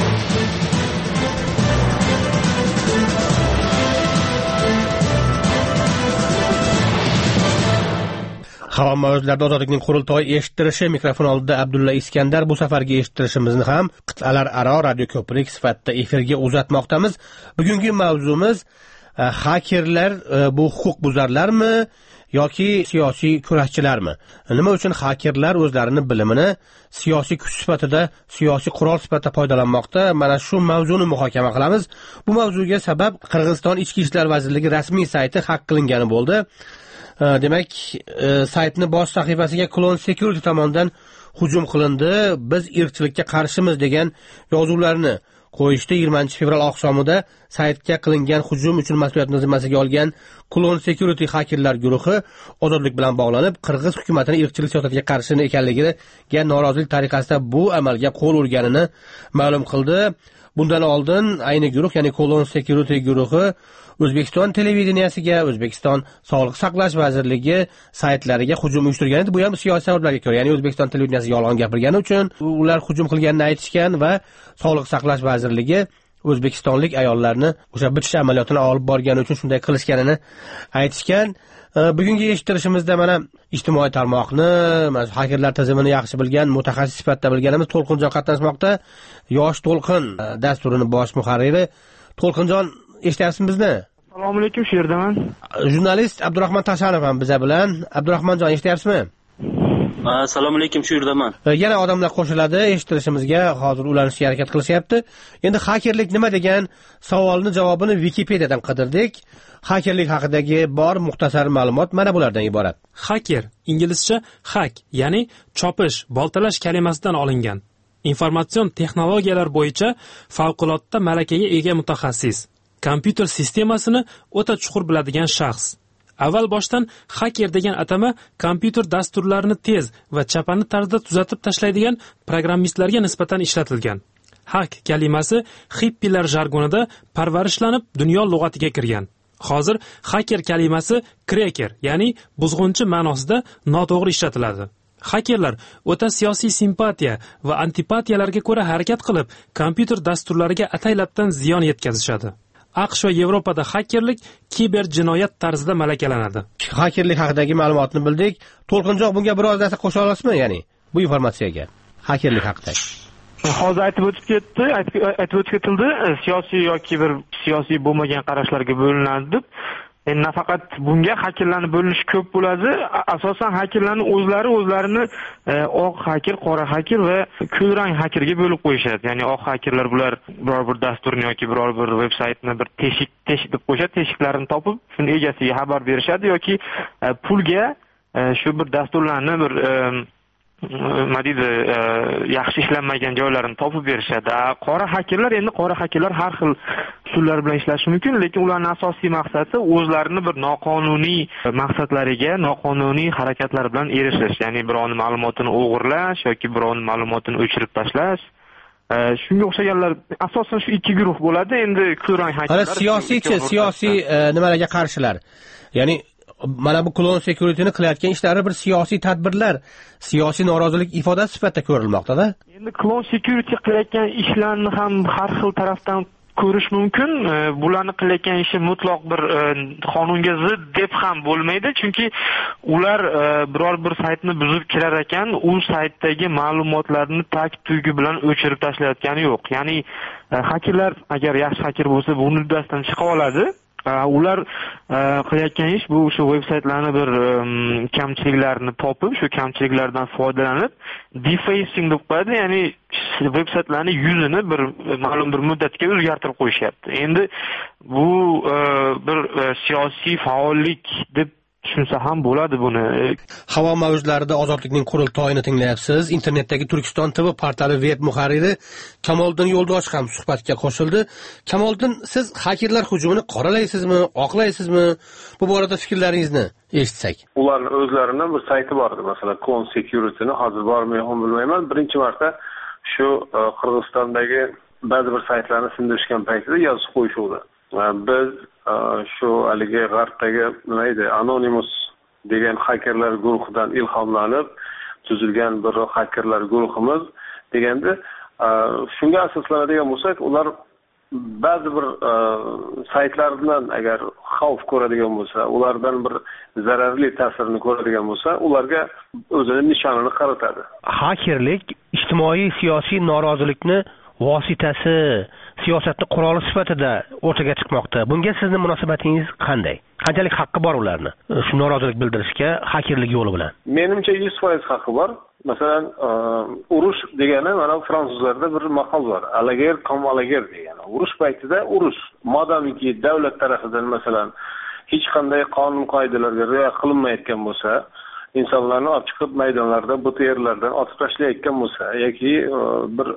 Harom mavzularda ozodlikning qurultoyi eshittirishi, mikrofon oldida Abdulla Iskandar. Bu safargi eshittirishimizni ham qit'alar aro radio ko'prik sifatida efirga uzatmoqdamiz. Bugungi mavzumiz hakerlar bu huquqbuzarlarmi yoki siyosiy kurashchilarmi? Nima uchun hakerlar o'zlarini bilimini siyosiy kuch sifatida, siyosiy qurol sifatida foydalanmoqda? Mana shu mavzuni muhokama qilamiz. Bu mavzuga sabab Qirg'iziston Ichki ishlar vazirligi rasmiy sayti hak qilingani bo'ldi. Demak, saytni bosh sahifasiga Clone Security tomonidan hujum qilindi, biz irqchilikka qarshimiz degan yozuvlarni qo'yishdi. yigirmanchi fevral oqshomida saytga qilingan hujum uchun mas'uliyatni zimmasiga olgan Clone Security hakerlar guruhi ozodlik bilan bog'lanib, Qirg'iz hukumatini irqchilik siyosatiga qarshi ekanligiga norozilik tariqasida bu amalga qo'l urganini ma'lum qildi. Bundan oldin ayni guruh, ya'ni Clone Security guruhi O'zbekiston televideniyasiga, O'zbekiston Sog'liqni saqlash vazirligi saytlariga hujum uyushtirgan edi. Bu ham siyosiy sabablarga ko'ra, ya'ni O'zbekiston televideniyasi yolg'on gapirgani uchun ular hujum qilganini aytishgan va Sog'liqni saqlash vazirligi o'zbekistonlik ayollarni o'sha bitish amaliyotini olib borgani uchun shunday qilishganini aytishgan. Bugungi eshittirishimizda mana ijtimoiy tarmoqni, mana hakerlar tizimini yaxshi bilgan, mutaxassis sifatida bilganimiz To'lqinjon qatnashmoqda. Yosh To'lqin dasturining bosh muharriri. To'lqinjon, eshityapsizmi bizni? Assalomu alaykum, shu yerdaman. Jurnalist Abdurahmon Tashanov ham biza bilan. Abdurahmonjon, eshityapsizmi? Assalomu alaykum, shu yerdaman. Yana odamlar qo'shiladi eshittirishimizga, hozir ulanishga harakat qilishyapti. Endi hakerlik nima degan savolni javobini Wikipediyadan qidirdik. Hakerlik haqidagi bor muxtasar ma'lumot mana bulardan iborat. Haker inglizcha hack, ya'ni chopish, boltalash kalimasidan olingan. Informatsion texnologiyalar bo'yicha favqulodda malakaga ega mutaxassis, kompyuter sistemasini o'ta chuqur biladigan shaxs. Avval boshdan haker degan atama kompyuter dasturlarini tez va chapani tarzda tuzatib tashlaydigan programmistlarga nisbatan ishlatilgan. Hack kalimasi hippilar jargonida parvarishlanib dunyo lug'atiga kirgan. Hozir haker kalimasi cracker, ya'ni buzg'unchi ma'nosida noto'g'ri ishlatiladi. Hakerlar o'ta siyosiy simpatiya va antipatiyalarga ko'ra harakat qilib, kompyuter dasturlariga ataylabdan ziyon yetkazishadi. AQSh va Yevropada hakerlik kiber jinoyat tarzida malakalanadi. Hakerlik haqidagi ma'lumotni bildik. To'lqinjon, bunga biroz narsa qo'sha olasizmi, ya'ni bu informatsiyaga? Hakerlik haqida. Hozir aytib o'tib ketdi, aytib o'tib ketildi, siyosiy yoki bir siyosiy bo'lmagan qarashlarga bo'linadi deb. Endi nafaqat bunga hakerlarning bo'linishi ko'p bo'ladi. Asosan hakerlarning o'zlari o'zlarini oq haker, qora haker va kulrang hakerga bo'lib qo'yishadi. Ya'ni oq hakerlar bular biror bir dasturni yoki biror bir veb-saytni bir teshik teshik deb qo'yishadi, teshiklarini topib, shuni egasiga xabar berishadi yoki pulga shu bir dasturlarni bir nima deydi, yaxshi ishlanmagan joylarini topib berishadi. Qora hakerlar, endi qora hakerlar har xil usullar bilan ishlashi mumkin, lekin ularning asosiy maqsadi o'zlarini bir noqonuniy maqsadlariga, noqonuniy harakatlar bilan erishish, ya'ni birovning ma'lumotini o'g'irlash yoki birovning ma'lumotini o'chirib tashlash. Shunga o'xshaganlar asosan shu ikki guruh bo'ladi. Endi kulrang hakerlar siyosiychi, siyosiy nimalarga qarshilar. Ya'ni mana bu Clone Security'ni qilayotgan ishlari bir siyosiy tadbirlar, siyosiy norozilik ifodasi sifatida ko'rilmoqda-da. Endi Clone Security qilayotgan ishlarni ham har xil tarafdan ko'rish mumkin. Bularni qilayotgan ishi mutlaq bir qonunga zid deb ham bo'lmaydi, chunki ular biror bir saytni buzib kirar ekan, u saytdagi ma'lumotlarni tak tugi bilan o'chirib tashlayotgani yo'q. Ya'ni hakerlar agar yaxshi haker bo'lsa, buni uddasidan chiqa oladi. Ular qilayotgan ish bu shu veb-saytlarni bir kamchiliklarini topib, shu kamchiliklardan foydalanib defacing deb qo'yadi, ya'ni veb-saytlarning yuzini bir ma'lum bir muddatga o'zgartirib qo'yishyapti. Endi bu bir siyosiy faollik deb tushunsa ham bo'ladi buni. Havo mavjlarida ozodlikning qurultoyini tinglayapsiz. Internetdagi Turkiston T V portali veb muharriri Kamoliddin Yo'ldosh ham suhbatga qo'shildi. Kamoliddin, siz hakerlar hujumini qoralaysizmi, oqlaysizmi? Bu borada fikrlaringizni eshitsak. Ularning o'zlarining bir sayti bor edi, masalan, Clone Security'ni hozir bormayman, bilmayman. Birinchi marta shu Qirg'izistondagi ba'zi bir saytlarni sindirishgan paytida yozib qo'yishuvdi. Biz shu haligi g'arbdagi nima edi, Anonymous degan hakerlar guruhidan ilhomlanib tuzilgan bir hakerlar guruhimiz deganda, shunga asoslanadigan bo'lsak, ular ba'zi bir saytlardan agar xavf ko'radigan bo'lsa, ulardan bir zararli ta'sirini ko'radigan bo'lsa, ularga o'zini nishonini qaratadi. Hakerlik ijtimoiy siyosiy norozilikni vositasi siyosatni quroli sifatida o'rtaga chiqmoqda. Bunga sizning munosabatingiz qanday? Qanchalik haqqi bor ularni shu norozilik bildirishga hakerlik yo'li bilan? Menimcha yuz foiz haqqi bor. Masalan, urush degani mana fransuzlarda bir maqol bor. Alager comme alager degani. Urush paytida urush. Modomiki davlat tarafidan masalan hech qanday qonun qoidalarga rioya qilinmayotgan bo'lsa, insonlarni olib chiqib maydonlarda, bu yerlardan otib tashlayotgan bo'lsa yoki bir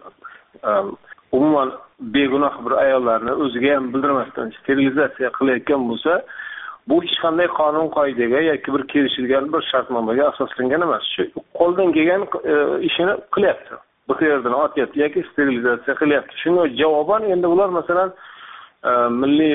umuman begunoh bir ayollarni o'ziga ham bildirmasdan sterilizatsiya qilayotgan bo'lsa, bu hech qanday qonun qoidaga yoki bir kelishilgan bir shartnomaga asoslangan emas. Shu qo'ldan kelgan ishini qilyapti. Bu yerdan otyapti yoki sterilizatsiya qilyapti. Shunga javoban endi ular masalan milliy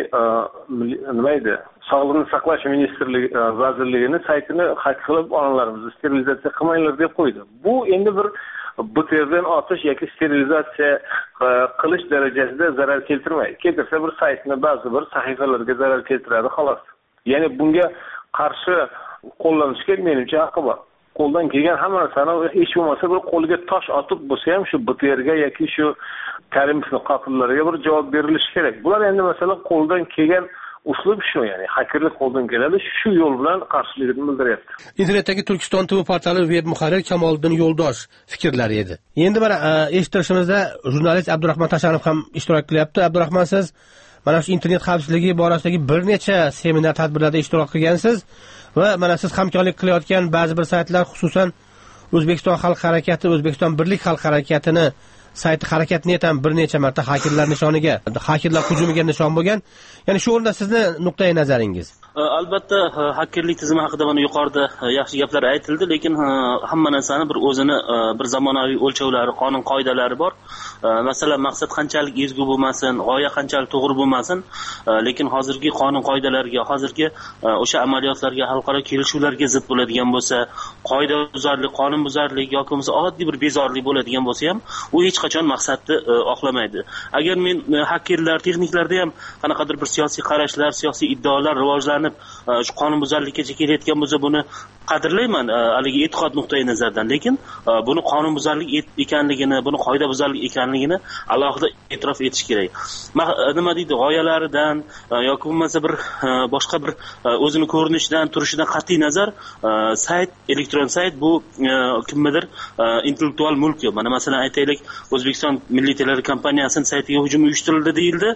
nima edi? Sog'liqni saqlash ministrligi vazirligining saytini hak qilib onalarimizni sterilizatsiya qilmanglar deb qo'ydi. Bu endi bir bu yerdan otish yoki sterilizatsiya qilish darajasida zarar keltirmaydi. Keltirsa bir saytni ba'zi bir sahifalarga zarar keltiradi xolos. Ya'ni bunga qarshi qo'llanishga menimcha haqqi bor. Qo'ldan kelgan hamma narsani hech bo'lmasa bir qo'liga tosh otib bo'lsa ham shu B T Rga yoki shu Karimovning qotillariga bir javob berilishi kerak. Bular endi masalan qo'ldan kelgan uslub shu, ya'ni hakerlik qo'ldan keladi, shu yo'l bilan qarshiligini bildiryapti. Internetdagi Turkiston T V portali web muharrir Kamoliddin Yo'ldosh fikrlari edi. Endi mana eshittirishimizda jurnalist Abdurahmon Tashanov ham ishtirok qilyapti. Abdurahmon, siz mana shu internet xavfsizligi borasidagi bir necha seminar tadbirlarda ishtirok qilgansiz va mana siz hamkorlik qilayotgan ba'zi bir saytlar, xususan O'zbekiston xalq harakati, O'zbekiston birlik xalq harakatini sayti harakatni ham bir necha marta hakerlar nishoniga, hakerlar hujumiga nishon bo'lgan. Ya'ni shu o'rinda sizni nuqtai nazaringiz? Albatta, hakerlik tizimi haqida mana yuqorida yaxshi gaplar aytildi, lekin hamma narsani bir o'zini bir zamonaviy o'lchovlari, qonun qoidalari bor. Masalan, maqsad qanchalik ezgu bo'lmasin, g'oya qanchalik to'g'ri bo'lmasin, lekin hozirgi qonun qoidalariga, hozirgi o'sha amaliyotlarga, xalqaro kelishuvlarga zid bo'ladigan bo'lsa, qoida buzarlik, qonun buzarlik yoki bo'lmasa oddiy bir bezorlik bo'ladigan bo'lsa ham, u hech qachon maqsadni oqlamaydi. Agar men hakerlar, texniklarda ham qanaqadir bir siyosiy qarashlar, siyosiy iddaolar rivojlanib, shu qonunbuzarlikkacha kelayotgan bo'lsa, buni qadrlayman, haligi e'tiqod nuqtai nazaridan, lekin buni qonunbuzarlik ekanligini, buni qoidabuzarlik ekanligini alohida e'tirof etish kerak. Nima deydi, g'oyalaridan yoki bo'lmasa bir boshqa bir o'zini ko'rinishidan, turishidan qat'iy nazar, sayt, elektron sayt bu kimnidir intellektual mulk. Mana masalan aytaylik, O'zbekiston Milliy telekompaniyasining saytiga hujum uyushtirildi deyildi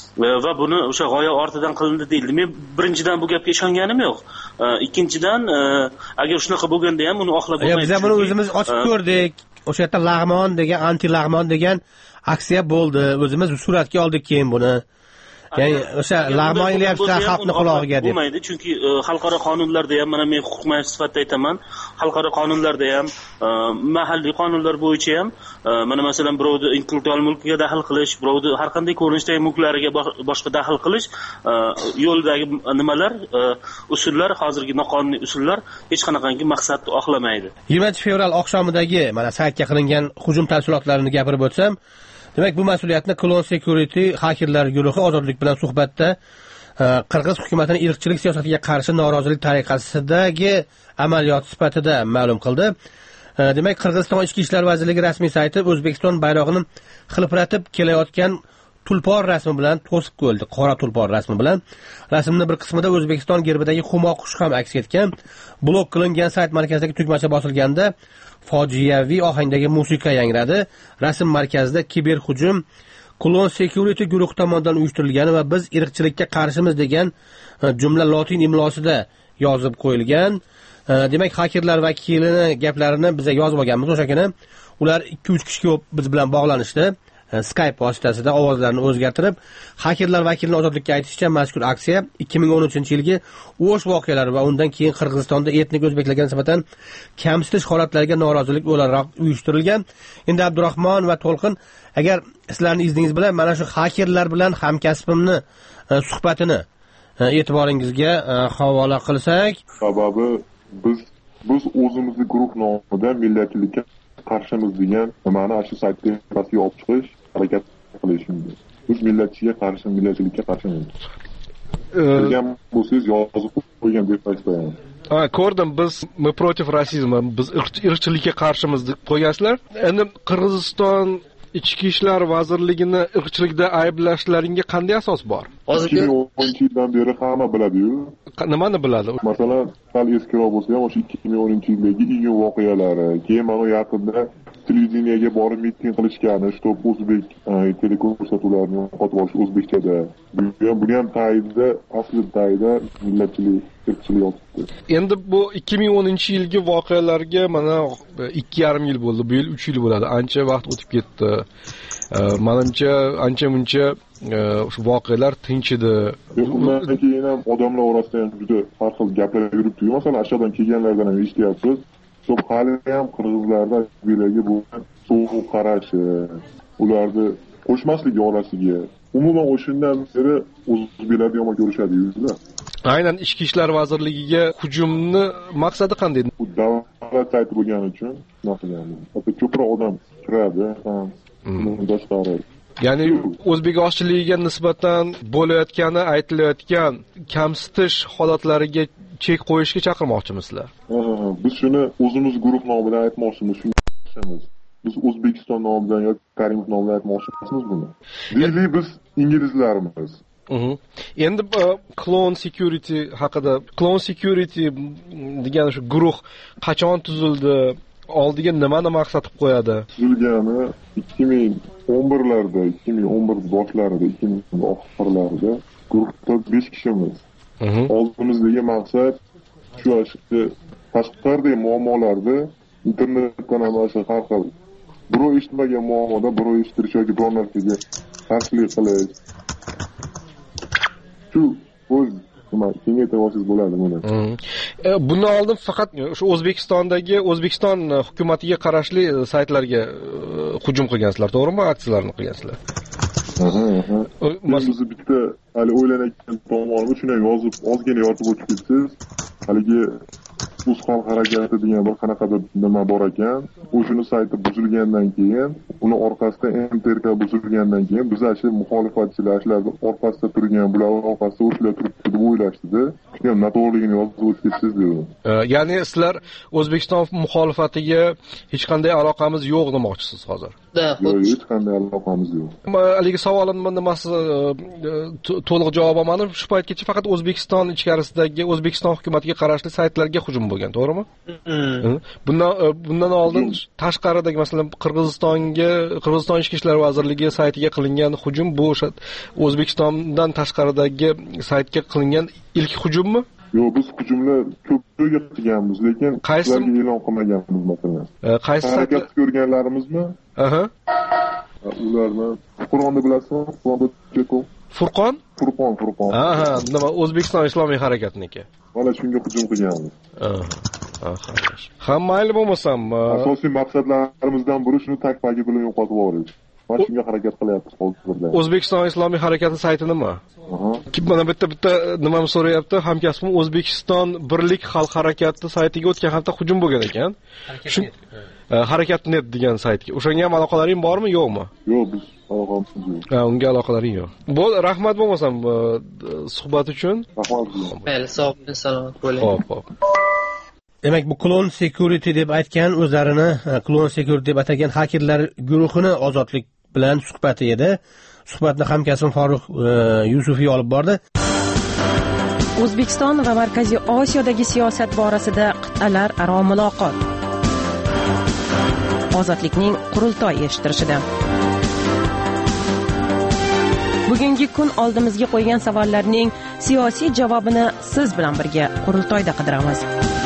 va buni o'sha g'oya ortidan qilindi deyildi. Men birinchidan bu gapga ishonganim yo'q. Ikkinchidan, agar shunaqa bo'lganda ham uni oqlab bo'lmaydi. Biz buni o'zimiz ochib ko'rdik. O'sha yerda lag'mon degan, anti-lag'mon degan aksiya bo'ldi. O'zimiz suratga oldik keyin buni. Ya'ni o'sha lag'mon qilyapsa xalqni qulog'iga deb. Bo'lmaydi, chunki xalqaro qonunlarda ham, mana men huquq majlis sifatida aytaman, xalqaro qonunlarda ham, mahalliy qonunlar bo'yicha ham, mana masalan birovni intellektual mulkiga daxl qilish, birovni har qanday ko'rinishdagi mulklariga boshqa daxl qilish yo'lidagi nimalar, usullar, hozirgi noqonuniy usullar hech qanaqangi maqsadni oqlamaydi. yigirmanchi fevral oqshomidagi mana saytga qilingan hujum tafsilotlarini gapirib o'tsam, demak, bu mas'uliyatni Klon Security hakerlar guruhi Ozodlik bilan suhbatda Qirg'iz hukumatining irqchilik siyosatiga qarshi norozilik tariqasidagi amaliyot sifatida ma'lum qildi. Demak, Qirg'iziston Ichki ishlar vazirligi rasmiy sayti O'zbekiston bayrog'ini xilpiratib kelayotgan tulpor rasmi bilan to'sib qo'yildi, qora tulpor rasmi bilan. Rasmning bir qismida O'zbekiston gerbidagi xumo qush ham aks etgan. Blok qilingan sayt markazidagi tugmacha bosilganda fojiaviy ohangdagi musiqa yangradi. Rasm markazida kiber hujum Klon Security guruhi tomonidan uyushtirilgani va biz irqchilikka qarshimiz degan jumla lotin imlosida yozib qo'yilgan. Demak, hakerlar vakilini gaplarini bizga yozib olganmiz o'sha kuni. Ular ikki uch kishi biz bilan bog'lanishdi. Skype vositasida ovozlarini o'zgartirib, hakerlar vakilini Ozodlikka aytishicha, mazkur aksiya ikki ming o'n uchinchi yilgi O'sh voqealari va undan keyin Qirg'izistonda etnik o'zbeklarga nisbatan kamsitish holatlariga norozilik o'laroq uyushtirilgan. Endi Abdurahmon va To'lqin, agar sizlarning izningiz bilan mana shu hakerlar bilan hamkasbimni suhbatini e'tiboringizga havola qilsak, sababi biz biz o'zimizni guruh nomidan millatchilikka qarshimiz degan nimani shu saytga rasmiy olib chiqish harakat qilishimiz. Biz millatchiga qarshi, millatchilikka qarshimiz. Bilgan bo'lsangiz yozib qo'ygan deb aytaman. Ha, ko'rdim, biz мы против расизма, biz irqchilikka qarshimiz deb qo'ygansizlar. Endi Qirg'iziston ichki ishlar vazirligini irqchilikda ayblashlaringga qanday asos bor? ikki ming o'ninchi yildan beri hamma biladi-yu. Nimani biladi? Masalan, sal eskiroq bo'lsa ham o'sha ikki ming o'ninchi yildagi iyun voqealari, keyin mana yaqinda televideniyega borib miting qilishgani, что o'zbek teleko'rsatuvlarini yo'qotib olish o'zbekchada. Buni ham tayinda, asli tayinda millatchilik, irqchilik yotibdi. Endi bu ikki ming o'ninchi yilgi voqealarga mana ikki yarim yil bo'ldi. Bu yil uch yil bo'ladi. Ancha vaqt o'tib ketdi. Menimcha ancha muncha shu voqealar tinch edi. Undan keyin ham odamlar orasida ham juda har xil gaplar yuribdi. Masalan, aşağıdan kelganlardan ham eshityapsiz. So'p hali ham qirg'izlarda bilaga bu so'q qarashi, ularni qo'shmasligi orasiga. Umuman o'shandan beri o'zbeklarni yomon ko'rishadi-yu. Aynan ichki ishlar vazirligiga hujumni maqsadi qanday? Bu davlat sayti bo'lgani uchun naqlgan. Hatto ko'proq odam kiradi ham. Ya'ni o'zbek oshchiligiga nisbatan bo'layotgani aytilayotgan kamsitish holatlariga chek qo'yishga chaqirmoqchimisizlar? Biz shuni o'zimiz guruh nomidan aytmoqchimiz, shuni biz O'zbekiston nomidan yoki Karimov nomidan aytmoqchimiz buni. Deylik biz inglizlarmiz. Endi Clone Security haqida, Clone Security degan shu guruh qachon tuzildi? Oldiga nimani maqsad qilib qo'yadi? Tuzilgani ikki ming o'n birlarda, ikki ming o'n bir boshlarida, ikki ming oxirlarida guruhda besh kishimiz. Oldimizdagi maqsad shu ashqi tashqaridagi muammolarni internetdan ham har xil birov eshitmagan muammoda birov eshittirish yoki biror narsaga qarshilik qilish. Shu o'z kengaytirsangiz bo'ladi buni. Bundan oldin faqat o'sha O'zbekistondagi O'zbekiston hukumatiga qarashli saytlarga hujum qilgansizlar, to'g'rimi? Aksiyalarni qilgansizlar. Aha, aha. Biz bitta hali o'ylanayotgan tomonimiz shuni yozib, ozgina yotib o'tib ketsiz. Haligi Uzxon harakati degan bir qanaqadir nima bor ekan. O'shuni sayti buzilgandan keyin, uni orqasida M T R K buzilgandan keyin biz ashi muxolifatchilar shularning orqasida turgan, bular orqasida o'shalar turibdi deb o'ylashdi-da. Shuni ham noto'g'riligini yozib o'tib ketsiz dedi. Ya'ni sizlar O'zbekiston muxolifatiga hech qanday aloqamiz yo'q demoqchisiz hozir? Yo'q, hech qanday aloqamiz yo'q. Haligi savolimning nimasi to'liq javob olmadim. Shu paytgacha faqat O'zbekiston ichkarisidagi O'zbekiston hukumatiga qarashli saytlarga hujum bo'lgan, to'g'rimi? Bundan bundan oldin tashqaridagi, masalan, Qirg'izistonga, Qirg'iziston ichki ishlar vazirligi saytiga qilingan hujum bu o'sha O'zbekistondan tashqaridagi saytga qilingan ilk hujummi? Yo'q, biz hujumlar ko'pga qilganmiz, lekin ularga e'lon qilmaganmiz masalan. Qaysi harakat ko'rganlarimizmi? Aha. Ularni Qur'onni bilasizmi? Qur'onda Furqon? Furqon, Furqon. Aha, nima O'zbekiston Islomiy harakatniki. Mana shunga hujum qilganmiz. Aha. Ha, mayli bo'lmasam, asosiy maqsadlarimizdan biri shuni takpagi bilan yo'qotib yuborish. Mana shunga harakat qilyapmiz hozirda. O'zbekiston Islomiy harakati sayti nima? Aha. Kim mana bitta bitta nimani so'rayapti? Hamkasbim O'zbekiston Birlik xalq harakati saytiga o'tgan hafta hujum bo'lgan ekan. Shu Harakatnet degan saytga. O'shanga ham aloqalaring bormi, yo'qmi? Yo'q, biz aloqamiz yo'q. Ha, unga aloqalaring yo'q. Bo'l, rahmat bo'lmasam suhbat uchun. Rahmat. Mayli, sog' bo'ling, salomat bo'ling. Xo'p, xo'p. Demak, bu Clone Security deb aytgan, o'zlarini Clone Security deb atagan hakerlar guruhini Ozodlik bilan suhbati edi. Suhbatni hamkasbim Farruh Yusufiy olib bordi. O'zbekiston va Markaziy Osiyodagi siyosat borasida qit'alar aro muloqot. Ozodlikning qurultoy eshittirishida. Bugungi kun oldimizga qo'ygan savollarning siyosiy javobini siz bilan birga qurultoyda qidiramiz.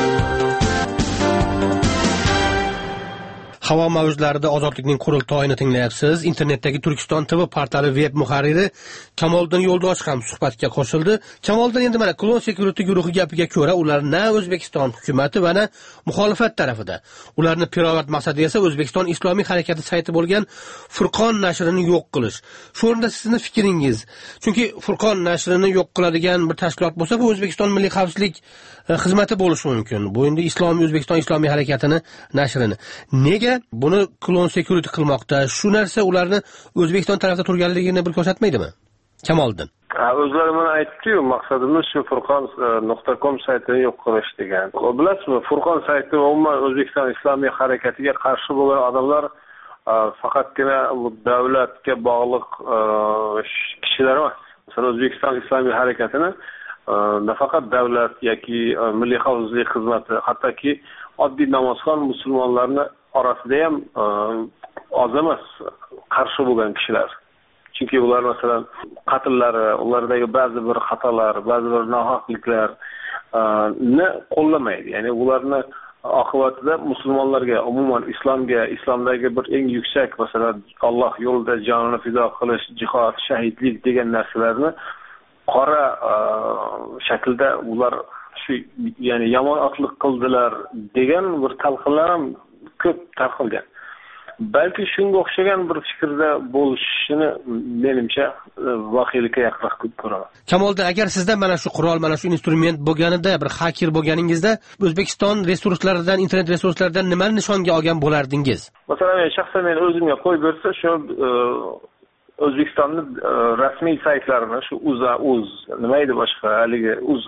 Havo mavjlarida Ozodlikning qurultoyini tinglayapsiz. Internetdagi Turkiston T V portali web muharriri Kamoliddin Yo'ldoshev ham suhbatga qo'shildi. Kamoliddin, endi mana Clone Security guruhi gapiga ko'ra, ular na O'zbekiston hukumatı va na muxolifat tarafida. Ularning pirovat maqsadi esa O'zbekiston Islomiy harakati sayti bo'lgan Furqon nashrini yo'q qilish. Shu o'rinda sizning fikringiz? Chunki Furqon nashrini yo'q qiladigan bir tashkilot bo'lsa, bu O'zbekiston Milliy xavfsizlik xizmati bo'lishi mumkin. Bu endi Islomiy O'zbekiston Islomiy harakatini nashrini. Nega buni Clone Security qilmoqda? Shu narsa ularni O'zbekiston tarafida turganligini bir ko'rsatmaydimi? Kamoliddin. O'zlari mana aytdi-ku, maqsadimiz shu furqon nuqta com saytini yo'q qilish degan. Bilasizmi, Furqon sayti umuman O'zbekiston Islomiy harakatiga qarshi bo'lgan odamlar faqatgina davlatga bog'liq kishilar emas. Masalan, O'zbekiston Islomiy harakatini nafaqat davlat yoki milliy xavfsizlik xizmati, hattoki oddiy namozxon musulmonlarning orasida ham oz emas qarshi bo'lgan kishilar. Chunki ular masalan qatllari, ulardagi ba'zi bir xatolar, ba'zi bir nohaqliklarni qo'llamaydi. Ya'ni ularni oqibatida musulmonlarga, umuman islomga, islomdagi bir eng yuksak masalan Alloh yo'lida jonini fido qilish, jihod, shahidlik degan narsalarni qora shaklda ular shu ya'ni yomon otliq qildilar degan bir talqinlar ham ko'p tarqalgan. Balki shunga o'xshagan bir fikrda bo'lishini menimcha voqelikka yaqinroq ko'raman. Kamoliddin, agar sizda mana shu qurol, mana shu instrument bo'lganida, bir haker bo'lganingizda, O'zbekiston resurslaridan, internet resurslaridan nimani nishonga olgan bo'lardingiz? Masalan, men shaxsan men o'zimga qo'yib bersa, shu O'zbekistonning rasmiy saytlarini, shu uza, uz, nima edi boshqa, haligi uz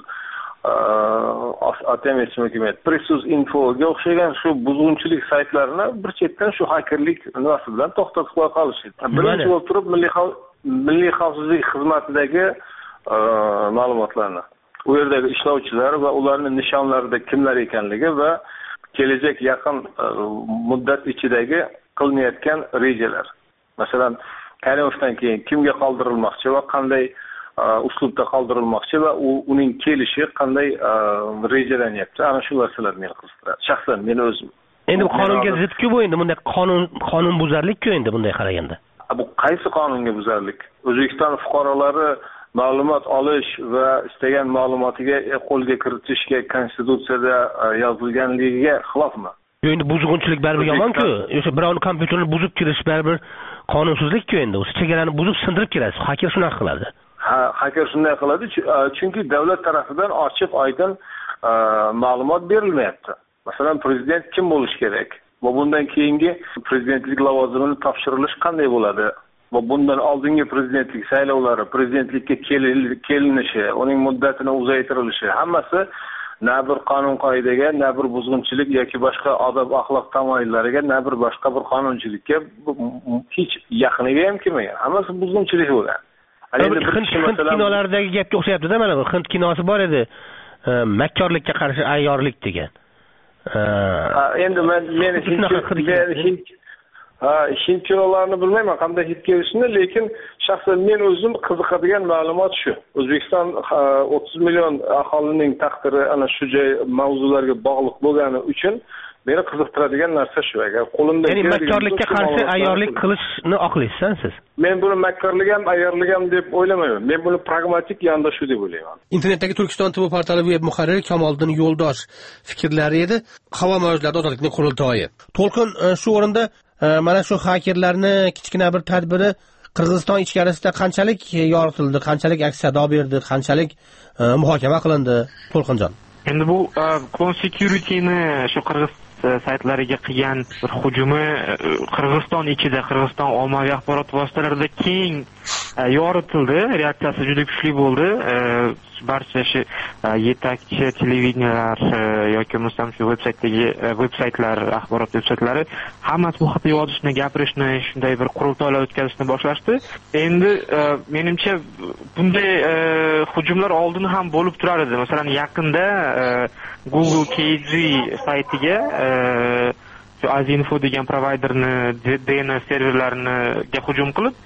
Atemismikmet, Presus Infoga o'xshagan shu buzg'unchilik saytlarini bir chetdan shu hakerlik nimasi bilan to'xtatib qo'ya qolishdi. Birinchi bo'lib turib milliy milliy xavfsizlik xizmatidagi ma'lumotlarni, u yerdagi ishlovchilar va ularning nishonlarida kimlar ekanligi va kelajak yaqin muddat ichidagi qilinayotgan rejalar. Masalan, Karimovdan keyin kimga qoldirilmoqchi va qanday uslubda qoldirilmoqchi va uning kelishi qanday rejalanyapti, ana shu narsalar meni qiziqtiradi. Shaxsan men o'zim. Endi bu qonunga zid-ku bu, endi bunday qonun qonun buzarlik-ku endi bunday qaraganda. Bu qaysi qonunga buzarlik? O'zbekiston fuqarolari ma'lumot olish va istagan ma'lumotiga qo'lga kiritishga konstitutsiyada yozilganligiga xilofmi? Endi buzg'unchilik baribir yomon-ku. O'sha birovning kompyuterini buzib kirish baribir qonunsizlik-ku endi. O'sha chegarani buzib sindirib kirasiz. Haker shunaqa qiladi. Ha, haker shunday qiladi, chunki davlat tarafidan ochiq oydin ma'lumot berilmayapti. Masalan, prezident kim bo'lishi kerak? Va bundan keyingi prezidentlik lavozimini topshirilishi qanday bo'ladi? Va bundan oldingi prezidentlik saylovlari, prezidentlikka kelinishi, uning muddatini uzaytirilishi, hammasi na bir qonun qoidaga, na bir buzg'unchilik yoki boshqa odob axloq tamoyillariga, na bir boshqa bir qonunchilikka hech yaqiniga ham kelmagan. Hammasi buzg'unchilik bo'lgan. Hind kinolaridagi gapga o'xshayapti-da, mana bu Hind kinosi bor edi. Makkorlikka qarshi ayyorlik degan. Endi men meni Hind ha, Hind kinolarini bilmayman qanday hit kelishini, lekin shaxsan men o'zim qiziqadigan ma'lumot shu. O'zbekiston o'ttiz million aholining taqdiri ana shu joy mavzularga bog'liq bo'lgani uchun meni qiziqtiradigan narsa shu. Agar qo'limda ya'ni makkorlikka qarshi ayyorlik qilishni oqlaysiz siz? Men buni makkorlik ham, ayyorlik ham deb o'ylamayman. Men buni pragmatik yondashuv deb o'ylayman. Internetdagi Turkiston T V portali web muharriri Kamoliddin Yo'ldosh fikrlari edi. Havo mavjudoti ozodlikning qurultoyi. To'lqin, shu o'rinda mana shu hakerlarni kichkina bir tadbiri Qirg'iziston ichkarisida qanchalik yoritildi, qanchalik aks sado berdi, qanchalik muhokama qilindi, To'lqinjon? Endi bu Consecurity'ni shu Qirg'iz saytlariga qilgan bir hujumi Qirg'iziston ichida, Qirg'iziston ommaviy axborot vositalarida keng yoritildi, reaksiyasi juda kuchli bo'ldi. Barcha shu yetakchi televideniyalar yoki bo'lmasam shu veb-saytdagi veb-saytlar, axborot veb-saytlari hammasi bu haqda yozishni, gapirishni, shunday bir qurultoylar o'tkazishni boshlashdi. Endi menimcha bunday hujumlar oldin ham bo'lib turar edi. Masalan, yaqinda Google K G saytiga shu Azinfo degan provayderni D N S serverlariga hujum qilib,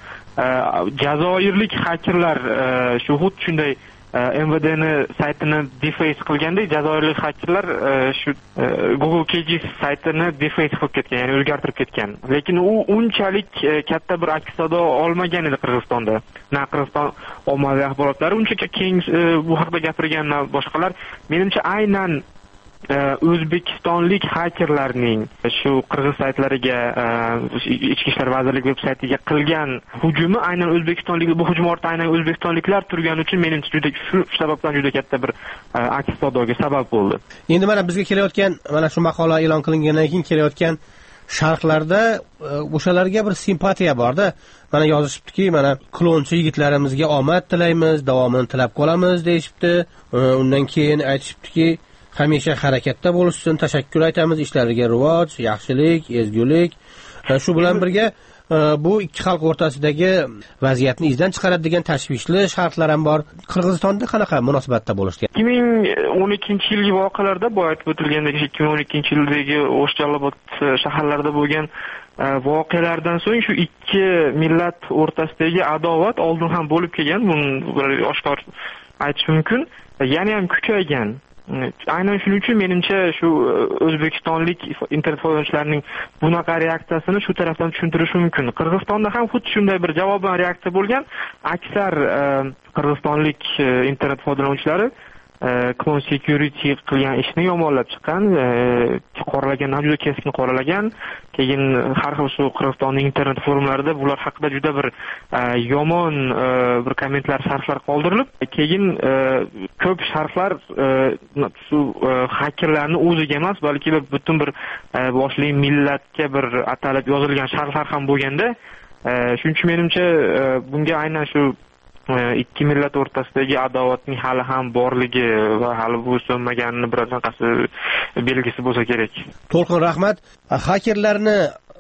jazoirlik hakerlar shu xuddi shunday M V D'ni saytini deface qilganda jazoirlik hakerlar shu Google K G saytini deface qilib ketgan, ya'ni o'zgartirib ketgan. Lekin u unchalik katta bir aks sado olmagan edi Qirg'izistonda. Na Qirg'iziston ommaviy axborotlari unchalik keng bu haqda gapirgan boshqalar. Menimcha aynan O'zbekistonlik hakerlarning shu qirg'iz saytlariga, Ichki ishlar vazirligi veb-saytiga qilgan hujumi aynan o'zbekistonlik, bu hujum ortida aynan o'zbekistonliklar turgani uchun menimcha juda shu sababdan juda katta bir aks sadoga sabab bo'ldi. Endi mana bizga kelayotgan, mana shu maqola e'lon qilingandan keyin kelayotgan sharhlarda o'shalarga bir simpatiya bor-da. Mana yozishibdiki, mana klonchi yigitlarimizga omad tilaymiz, davomini tilab qolamiz deyishibdi. Undan keyin aytishibdiki, hamisha harakatda bo'lishsin, tashakkur aytamiz, ishlariga rivoj, yaxshilik, ezgulik. Shu bilan birga bu ikki xalq o'rtasidagi vaziyatni izdan chiqaradigan tashvishli shartlar ham bor. Qirg'izistonda qanaqa munosabatda bo'lishdi? ikki ming o'n ikkinchi yilgi voqealarda bu aytib o'tilgandek ikki ming o'n ikkinchi yildagi O'sh Jalolobod shaharlarida bo'lgan voqealardan so'ng shu ikki millat o'rtasidagi adovat oldin ham bo'lib kelgan, buni oshkor aytish mumkin. Yana ham kuchaygan. Aynan shuning uchun menimcha shu o'zbekistonlik internet foydalanuvchilarining bunaqa reaksiyasini shu tarafdan tushuntirish mumkin. Qirg'izistonda ham xuddi shunday bir javoban reaksiya bo'lgan. Aksar qirg'izistonlik internet foydalanuvchilari Clone Security qilgan ishni yomonlab chiqqan, qoralagan, juda keskin qoralagan. Keyin har xil shu Qirg'izistonning internet forumlarida bular haqida juda bir yomon bir kommentlar, sharhlar qoldirilib, keyin ko'p sharhlar shu hakerlarning o'ziga emas, balki butun bir boshli millatga bir atalib yozilgan sharhlar ham bo'lganda, shuning uchun menimcha bunga aynan shu ikki millat o'rtasidagi adovatning hali ham borligi va hali bu so'nmaganini biroz qanaqasi belgisi bo'lsa kerak. To'lqin, rahmat. Hakerlarni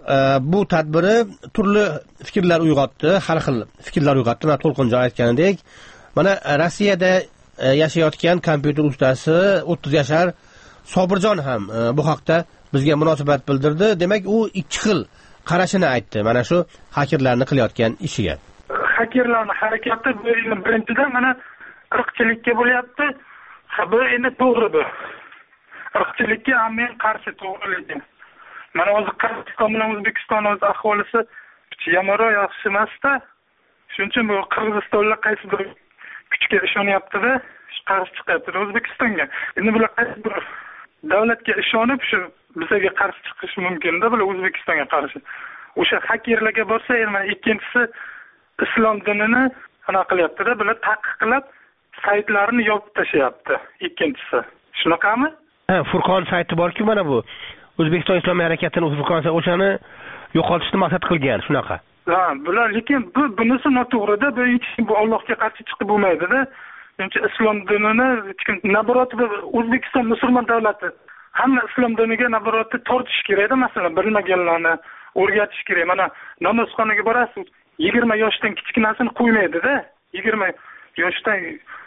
bu tadbiri turli fikrlar uyg'otdi, har xil fikrlar uyg'otdi. Mana To'lqinjon aytganidek, mana Rossiyada yashayotgan kompyuter ustasi o'ttiz yashar Sobirjon ham bu haqda bizga munosabat bildirdi. Demak, u ikki xil qarashini aytdi mana shu hakerlarni qilayotgan ishiga. Hakerlarning harakati bu endi birinchidan mana irqchilikka bo'lyapti. Ha, bu endi to'g'ri bu. Irqchilikka men qarshi to'g'ri lekin. Mana o'zi Qirg'iziston bilan O'zbekiston o'z aholisi yamonroq yaxshi emas-da. Shuning uchun bu Qirg'izistonlar qaysi bir kuchga ishonyapti-da, qarshi chiqyapti O'zbekistonga. Endi bular qaysi bir davlatga ishonib shu bizga qarshi chiqish mumkin-da, bular O'zbekistonga qarshi. O'sha hakerlarga bo'lsa, mana ikkinchisi islom dinini ana qilyapti-da, bular taqiqlab saytlarini yopib tashlayapti. Ikkinchisi. Shunaqami? Ha, Furqon sayti bor-ku, mana bu O'zbekiston Islomiy harakatining Furqon sayti o'shani yo'qotishni maqsad qilgan, shunaqa. Ha, bular lekin bu bunisi noto'g'ri-da, bu hech kim bu Allohga qarshi chiqib bo'lmaydi-da. Chunki islom dinini hech kim naborot O'zbekiston musulmon davlati hamma islom diniga naborot tortish kerak-da, masalan, bilmaganlarni o'rgatish kerak. Mana namozxonaga borasiz, yigirma yoshdan kichkinasini qo'ymaydi-da. yigirma yoshdan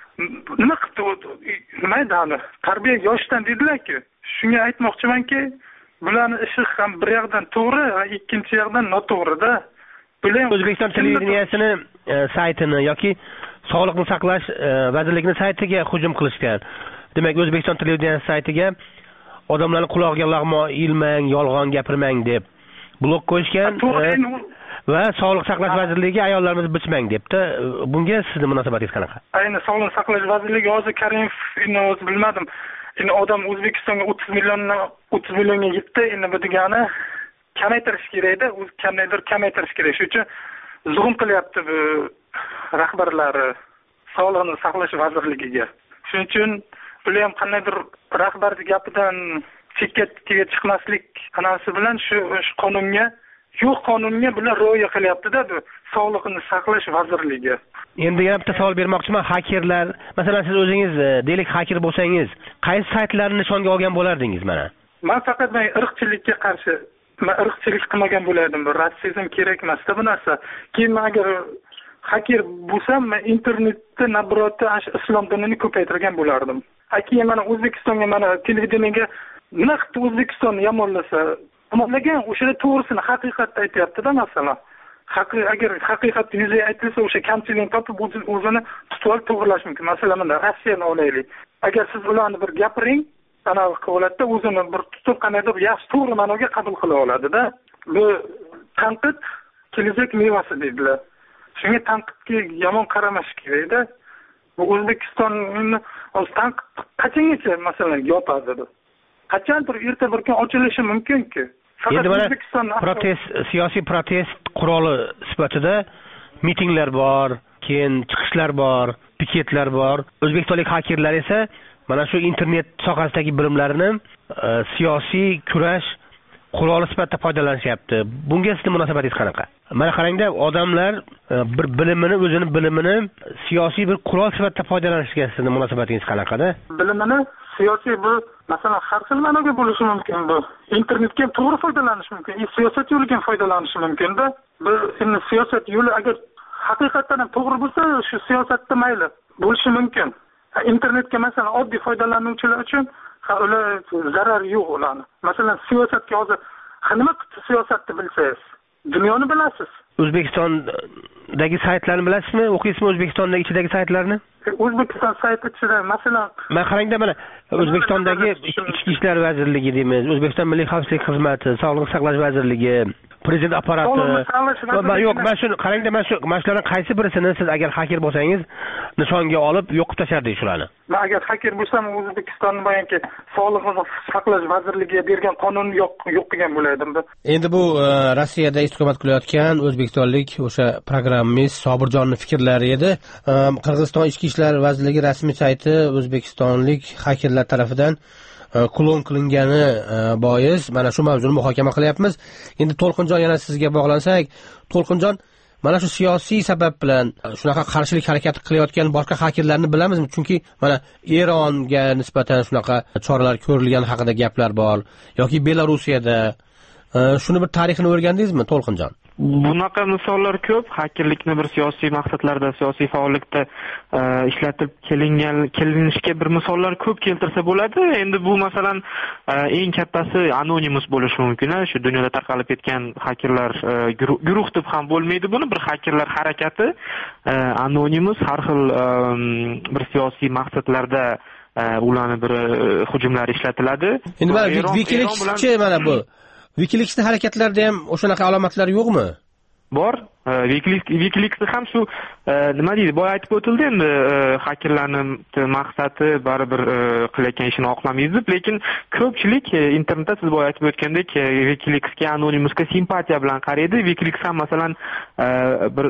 nima qildi? Nima edi? Tarbiya yoshdan dedilar-ku. Shunga aytmoqchimanki, bularning ishi ham bir yoqdan to'g'ri, ikkinchi yoqdan noto'g'ri-da. Bular O'zbekiston televideniyasini saytini yoki Sog'liqni saqlash vazirligining saytiga hujum qilishgan. Demak, O'zbekiston televideniyasi saytiga odamlarning qulog'iga lag'mo ilmang, yolg'on gapirmang deb blok qo'yishgan. Va Sog'liqni saqlash vazirligi ayollarimizni bichmang debdi. Bunga sizning munosabatingiz qanaqa? Ayni Sog'liqni saqlash vazirligi hozir Karimov, endi o'zi bilmadim. Endi odam O'zbekistonga o'ttiz milliondan o'ttiz millionga yetdi. Endi bu degani kamaytirish kerak-da, o'z qandaydir kamaytirish kerak. Shuning uchun zulm qilyapti bu rahbarlari Sog'liqni saqlash vazirligiga. Shuning uchun bular ham qandaydir rahbarning gapidan chekka chiqmaslik qanasi bilan shu qonunga yo'q qonunga bular rioya qilyapti-da, bu Sog'liqni saqlash vazirligi. Endi yana bitta savol bermoqchiman. Hakerlar, masalan, siz o'zingiz deylik haker bo'lsangiz, qaysi saytlarni nishonga olgan bo'lardingiz mana? Men faqat men irqchilikka qarshi, men irqchilik qilmagan bo'lardim. Bu rassizm kerak emas-da bu narsa. Keyin agar haker bo'lsam, men internetda nabrotda islom dinini ko'paytirgan bo'lardim. Keyin mana O'zbekistonga, mana televideniyega nima qildi O'zbekistonni yomonlasa, yomonlagan o'shada to'g'risini haqiqatda aytyapti-da, masalan. Haqiqat agar haqiqatni yuzaga aytilsa, o'sha kamchilikni topib o'zini tutib olib to'g'rilash mumkin. Masalan, mana Rossiyani olaylik. Agar siz ularni bir gapiring, ana qiladi, o'zini bir tutib qanaqadir yaxshi to'g'ri ma'noga qabul qila oladi-da. Bu tanqid kelajak mevasi deydilar. Shunga tanqidga yomon qaramash kerak-da. Bu O'zbekistonni o'z tanqid qachongacha masalan yopadi? Qachondir erta bir kun ochilishi mumkin-ku. Endi mana protest, siyosiy protest quroli sifatida mitinglar bor, keyin chiqishlar bor, piketlar bor. O'zbekistonlik hakerlar esa mana shu internet sohasidagi bilimlarini siyosiy kurash quroli sifatida foydalanishyapti. Bunga sizning munosabatingiz qanaqa? Mana qarangda, odamlar bir bilimini, o'zini bilimini siyosiy bir qurol sifatida foydalanishiga sizning munosabatingiz qanaqada? Bilimini siyosiy bu masalan har xil ma'noga bo'lishi mumkin. Bu internetga to'g'ri foydalanish mumkin, siyosat yo'liga foydalanish mumkin-da. Bir endi siyosat yo'li agar haqiqatan ham to'g'ri bo'lsa, shu siyosatda mayli bo'lishi mumkin. Internetga masalan oddiy foydalanuvchilar uchun ular zarar yo'q ularni. Masalan, siyosatga hozir nima siyosatni bilsangiz, dunyoni bilasiz. O'zbekistondagi saytlarni bilasizmi? O'qiysizmi O'zbekistondagi ichidagi saytlarni? O'zbekiston sayti ichida masalan, mana qarangda, mana O'zbekistondagi Ichki ishlar vazirligi deymiz, O'zbekiston Milliy xavfsizlik xizmati, Sog'liqni saqlash vazirligi, prezident apparati. Yo'q, mana shuni qarangda, mana shu mashlarning qaysi birisini siz agar haker bo'lsangiz nishonga olib yo'q qilib tashlardik shularni. Men agar haker bo'lsam, O'zbekistonning boyanki Sog'liqni saqlash vazirligiga bergan qonunni yo'q yo'q qilgan bo'lardim. Endi bu Rossiyada istiqomat qilayotgan o'zbekistonlik o'sha programmist Sobirjonning fikrlari edi. Qirg'iziston Ichki ishlar vazirligi rasmiy sayti o'zbekistonlik hakerlar tomonidan klon qilingani bois mana shu mavzuni muhokama qilyapmiz. Endi To'lqinjon, yana sizga bog'lansak, To'lqinjon, mana shu siyosiy sabab bilan shunaqa qarshilik harakati qilayotgan boshqa hakerlarni bilamizmi? Chunki mana Eronga nisbatan shunaqa choralar ko'rilgani haqida gaplar bor yoki Belarusiyada. Shuni bir tarixini o'rgandingizmi, To'lqinjon? Bunaqa misollar ko'p. Hakerlikni bir siyosiy maqsadlarda, siyosiy faollikda ishlatib kelingan kelinishga bir misollar ko'p keltirsa bo'ladi. Endi bu masalan eng kattasi Anonymous bo'lishi mumkin. Shu dunyoda tarqalib ketgan hakerlar guruh deb ham bo'lmaydi buni. Bir hakerlar harakati Anonymous har xil bir siyosiy maqsadlarda ularni bir hujumlar ishlatiladi. Endi mana WikiLeaks-chi mana bu WikiLeaks'ning harakatlarida ham o'shanaqa alomatlar yo'qmi? Bor. WikiLeaks'da ham shu nima deydi, boya aytib o'tildi, endi hakerlarning maqsadi baribir qilayotgan ishini oqlamaydi deb, lekin ko'pchilik internetda siz boya aytib o'tgandek WikiLeaksga, Anonymousga simpatiya bilan qaraydi. WikiLeaks ham masalan bir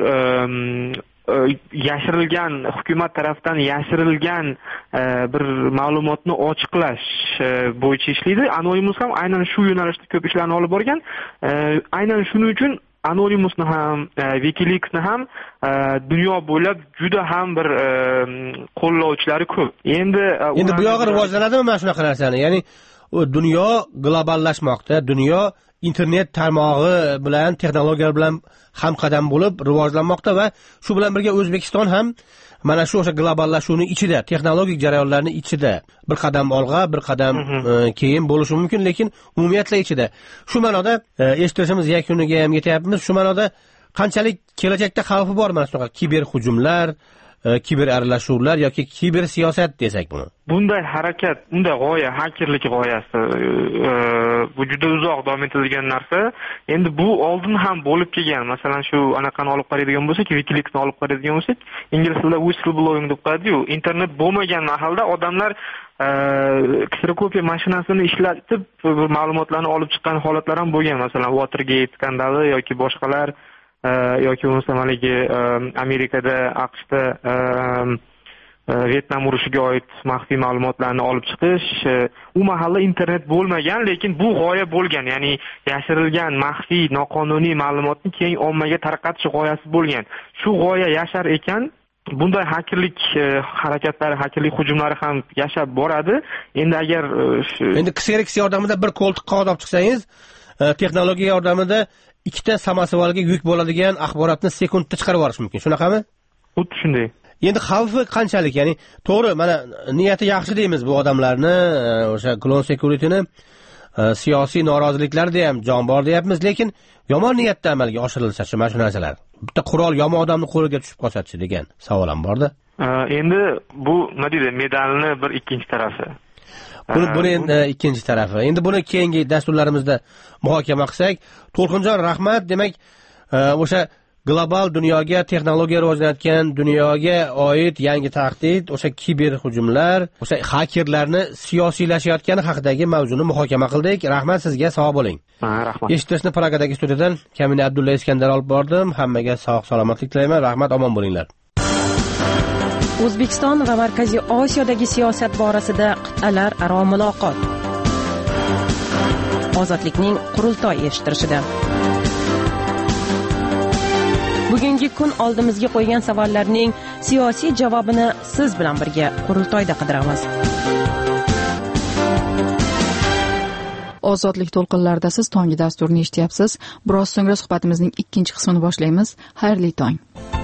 yashirilgan, hukumat tomonidan yashirilgan bir ma'lumotni ochiqlash bo'yicha ishlaydi. Anonymous ham aynan shu yo'nalishda ko'p ishlarni olib borgan. Aynan shuning uchun Anonymousni ham, WikiLeaksni ham dunyo bo'ylab juda ham bir qo'llovchilari ko'p. Endi endi bu yog'i rivojlanadimi mana shunaqa narsani? Ya'ni dunyo globallashmoqda, dunyo internet tarmog'i bilan, texnologiyalar bilan hamqadam bo'lib rivojlanmoqda va shu bilan birga O'zbekiston ham mana shu o'sha globallashuvning ichida, texnologik jarayonlarning ichida bir qadam olg'a, bir qadam keyin bo'lishi mumkin, lekin umumiyatla ichida. Shu ma'noda eshitishimiz yakuniga ham yetyapmiz. Shu ma'noda qanchalik kelajakda xavfi bor mana shunaqa kiber hujumlar, kiber aralashuvlar yoki kiber siyosat desak buni? Bunday harakat, bunday g'oya, hakerlik g'oyasi bu juda uzoq davom etadigan narsa. Endi bu oldin ham bo'lib kelgan. Masalan, shu anaqani olib qaraydigan bo'lsak, WikiLeaksni olib qaraydigan bo'lsak, ingliz tilida whistleblowing deb qo'yadi-yu. Internet bo'lmagan mahalda odamlar kserokopiya mashinasini ishlatib ma'lumotlarni olib chiqqan holatlar ham bo'lgan. Masalan, Watergate skandali yoki boshqalar yoki bo'lmasa maligi Amerikada, AQShda Vyetnam urushiga oid maxfiy ma'lumotlarni olib chiqish, u mahalla internet bo'lmagan, lekin bu g'oya bo'lgan, ya'ni yashirilgan maxfiy noqonuniy ma'lumotni keyin ommaga tarqatish g'oyasi bo'lgan. Shu g'oya yashar ekan, bunday hakerlik harakatlari, hakerlik hujumlari ham yashab boradi. Endi agar endi Xerox yordamida bir qo'ltiq qog'oz olib chiqsangiz, texnologiya yordamida ikkita samosavolga yuk bo'ladigan axborotni sekundda chiqarib yuborish mumkin. Shunaqami? Xuddi shunday. Endi xavfi qanchalik? Ya'ni to'g'ri, mana niyati yaxshi deymiz bu odamlarni, o'sha clone security'ni siyosiy noroziliklarda ham jon bor deyapmiz, lekin yomon niyatda amalga oshirilsa-chi mana shu narsalar. Bitta qurol yomon odamning qo'liga tushib qolsa-chi degan savol ham bor-da. Endi bu nima deydi, medalni bir ikkinchi tarafi. Buni buni endi ikkinchi tarafi. Endi buni keyingi dasturlarimizda muhokama qilsak, To'lqinjon, rahmat. Demak, o'sha global dunyoga, texnologiya rivojlanayotgan dunyoga oid yangi tahdid, o'sha kiber hujumlar, o'sha hakerlarni siyosiylashayotgani haqidagi mavzuni muhokama qildik. Rahmat sizga, sog' bo'ling. Ha, rahmat. Eshitishni Pragadagi studiyadan Kamina Abdulla Iskandar olib bordim. Hammaga sog' salomatlik tilayman. Rahmat, omon bo'linglar. O'zbekiston va Markaziy Osiyodagi siyosat borasida qit'alar aro muloqot. Ozodlikning qurultoy eshittirishida. Bugungi kun oldimizga qo'ygan savollarning siyosiy javobini siz bilan birga qurultoyda qidiramiz. ozodlik to'lqinlarida siz tongi dasturini eshityapsiz. Biroz so'ngra suhbatimizning ikkinchi qismini boshlaymiz. Xayrli tong.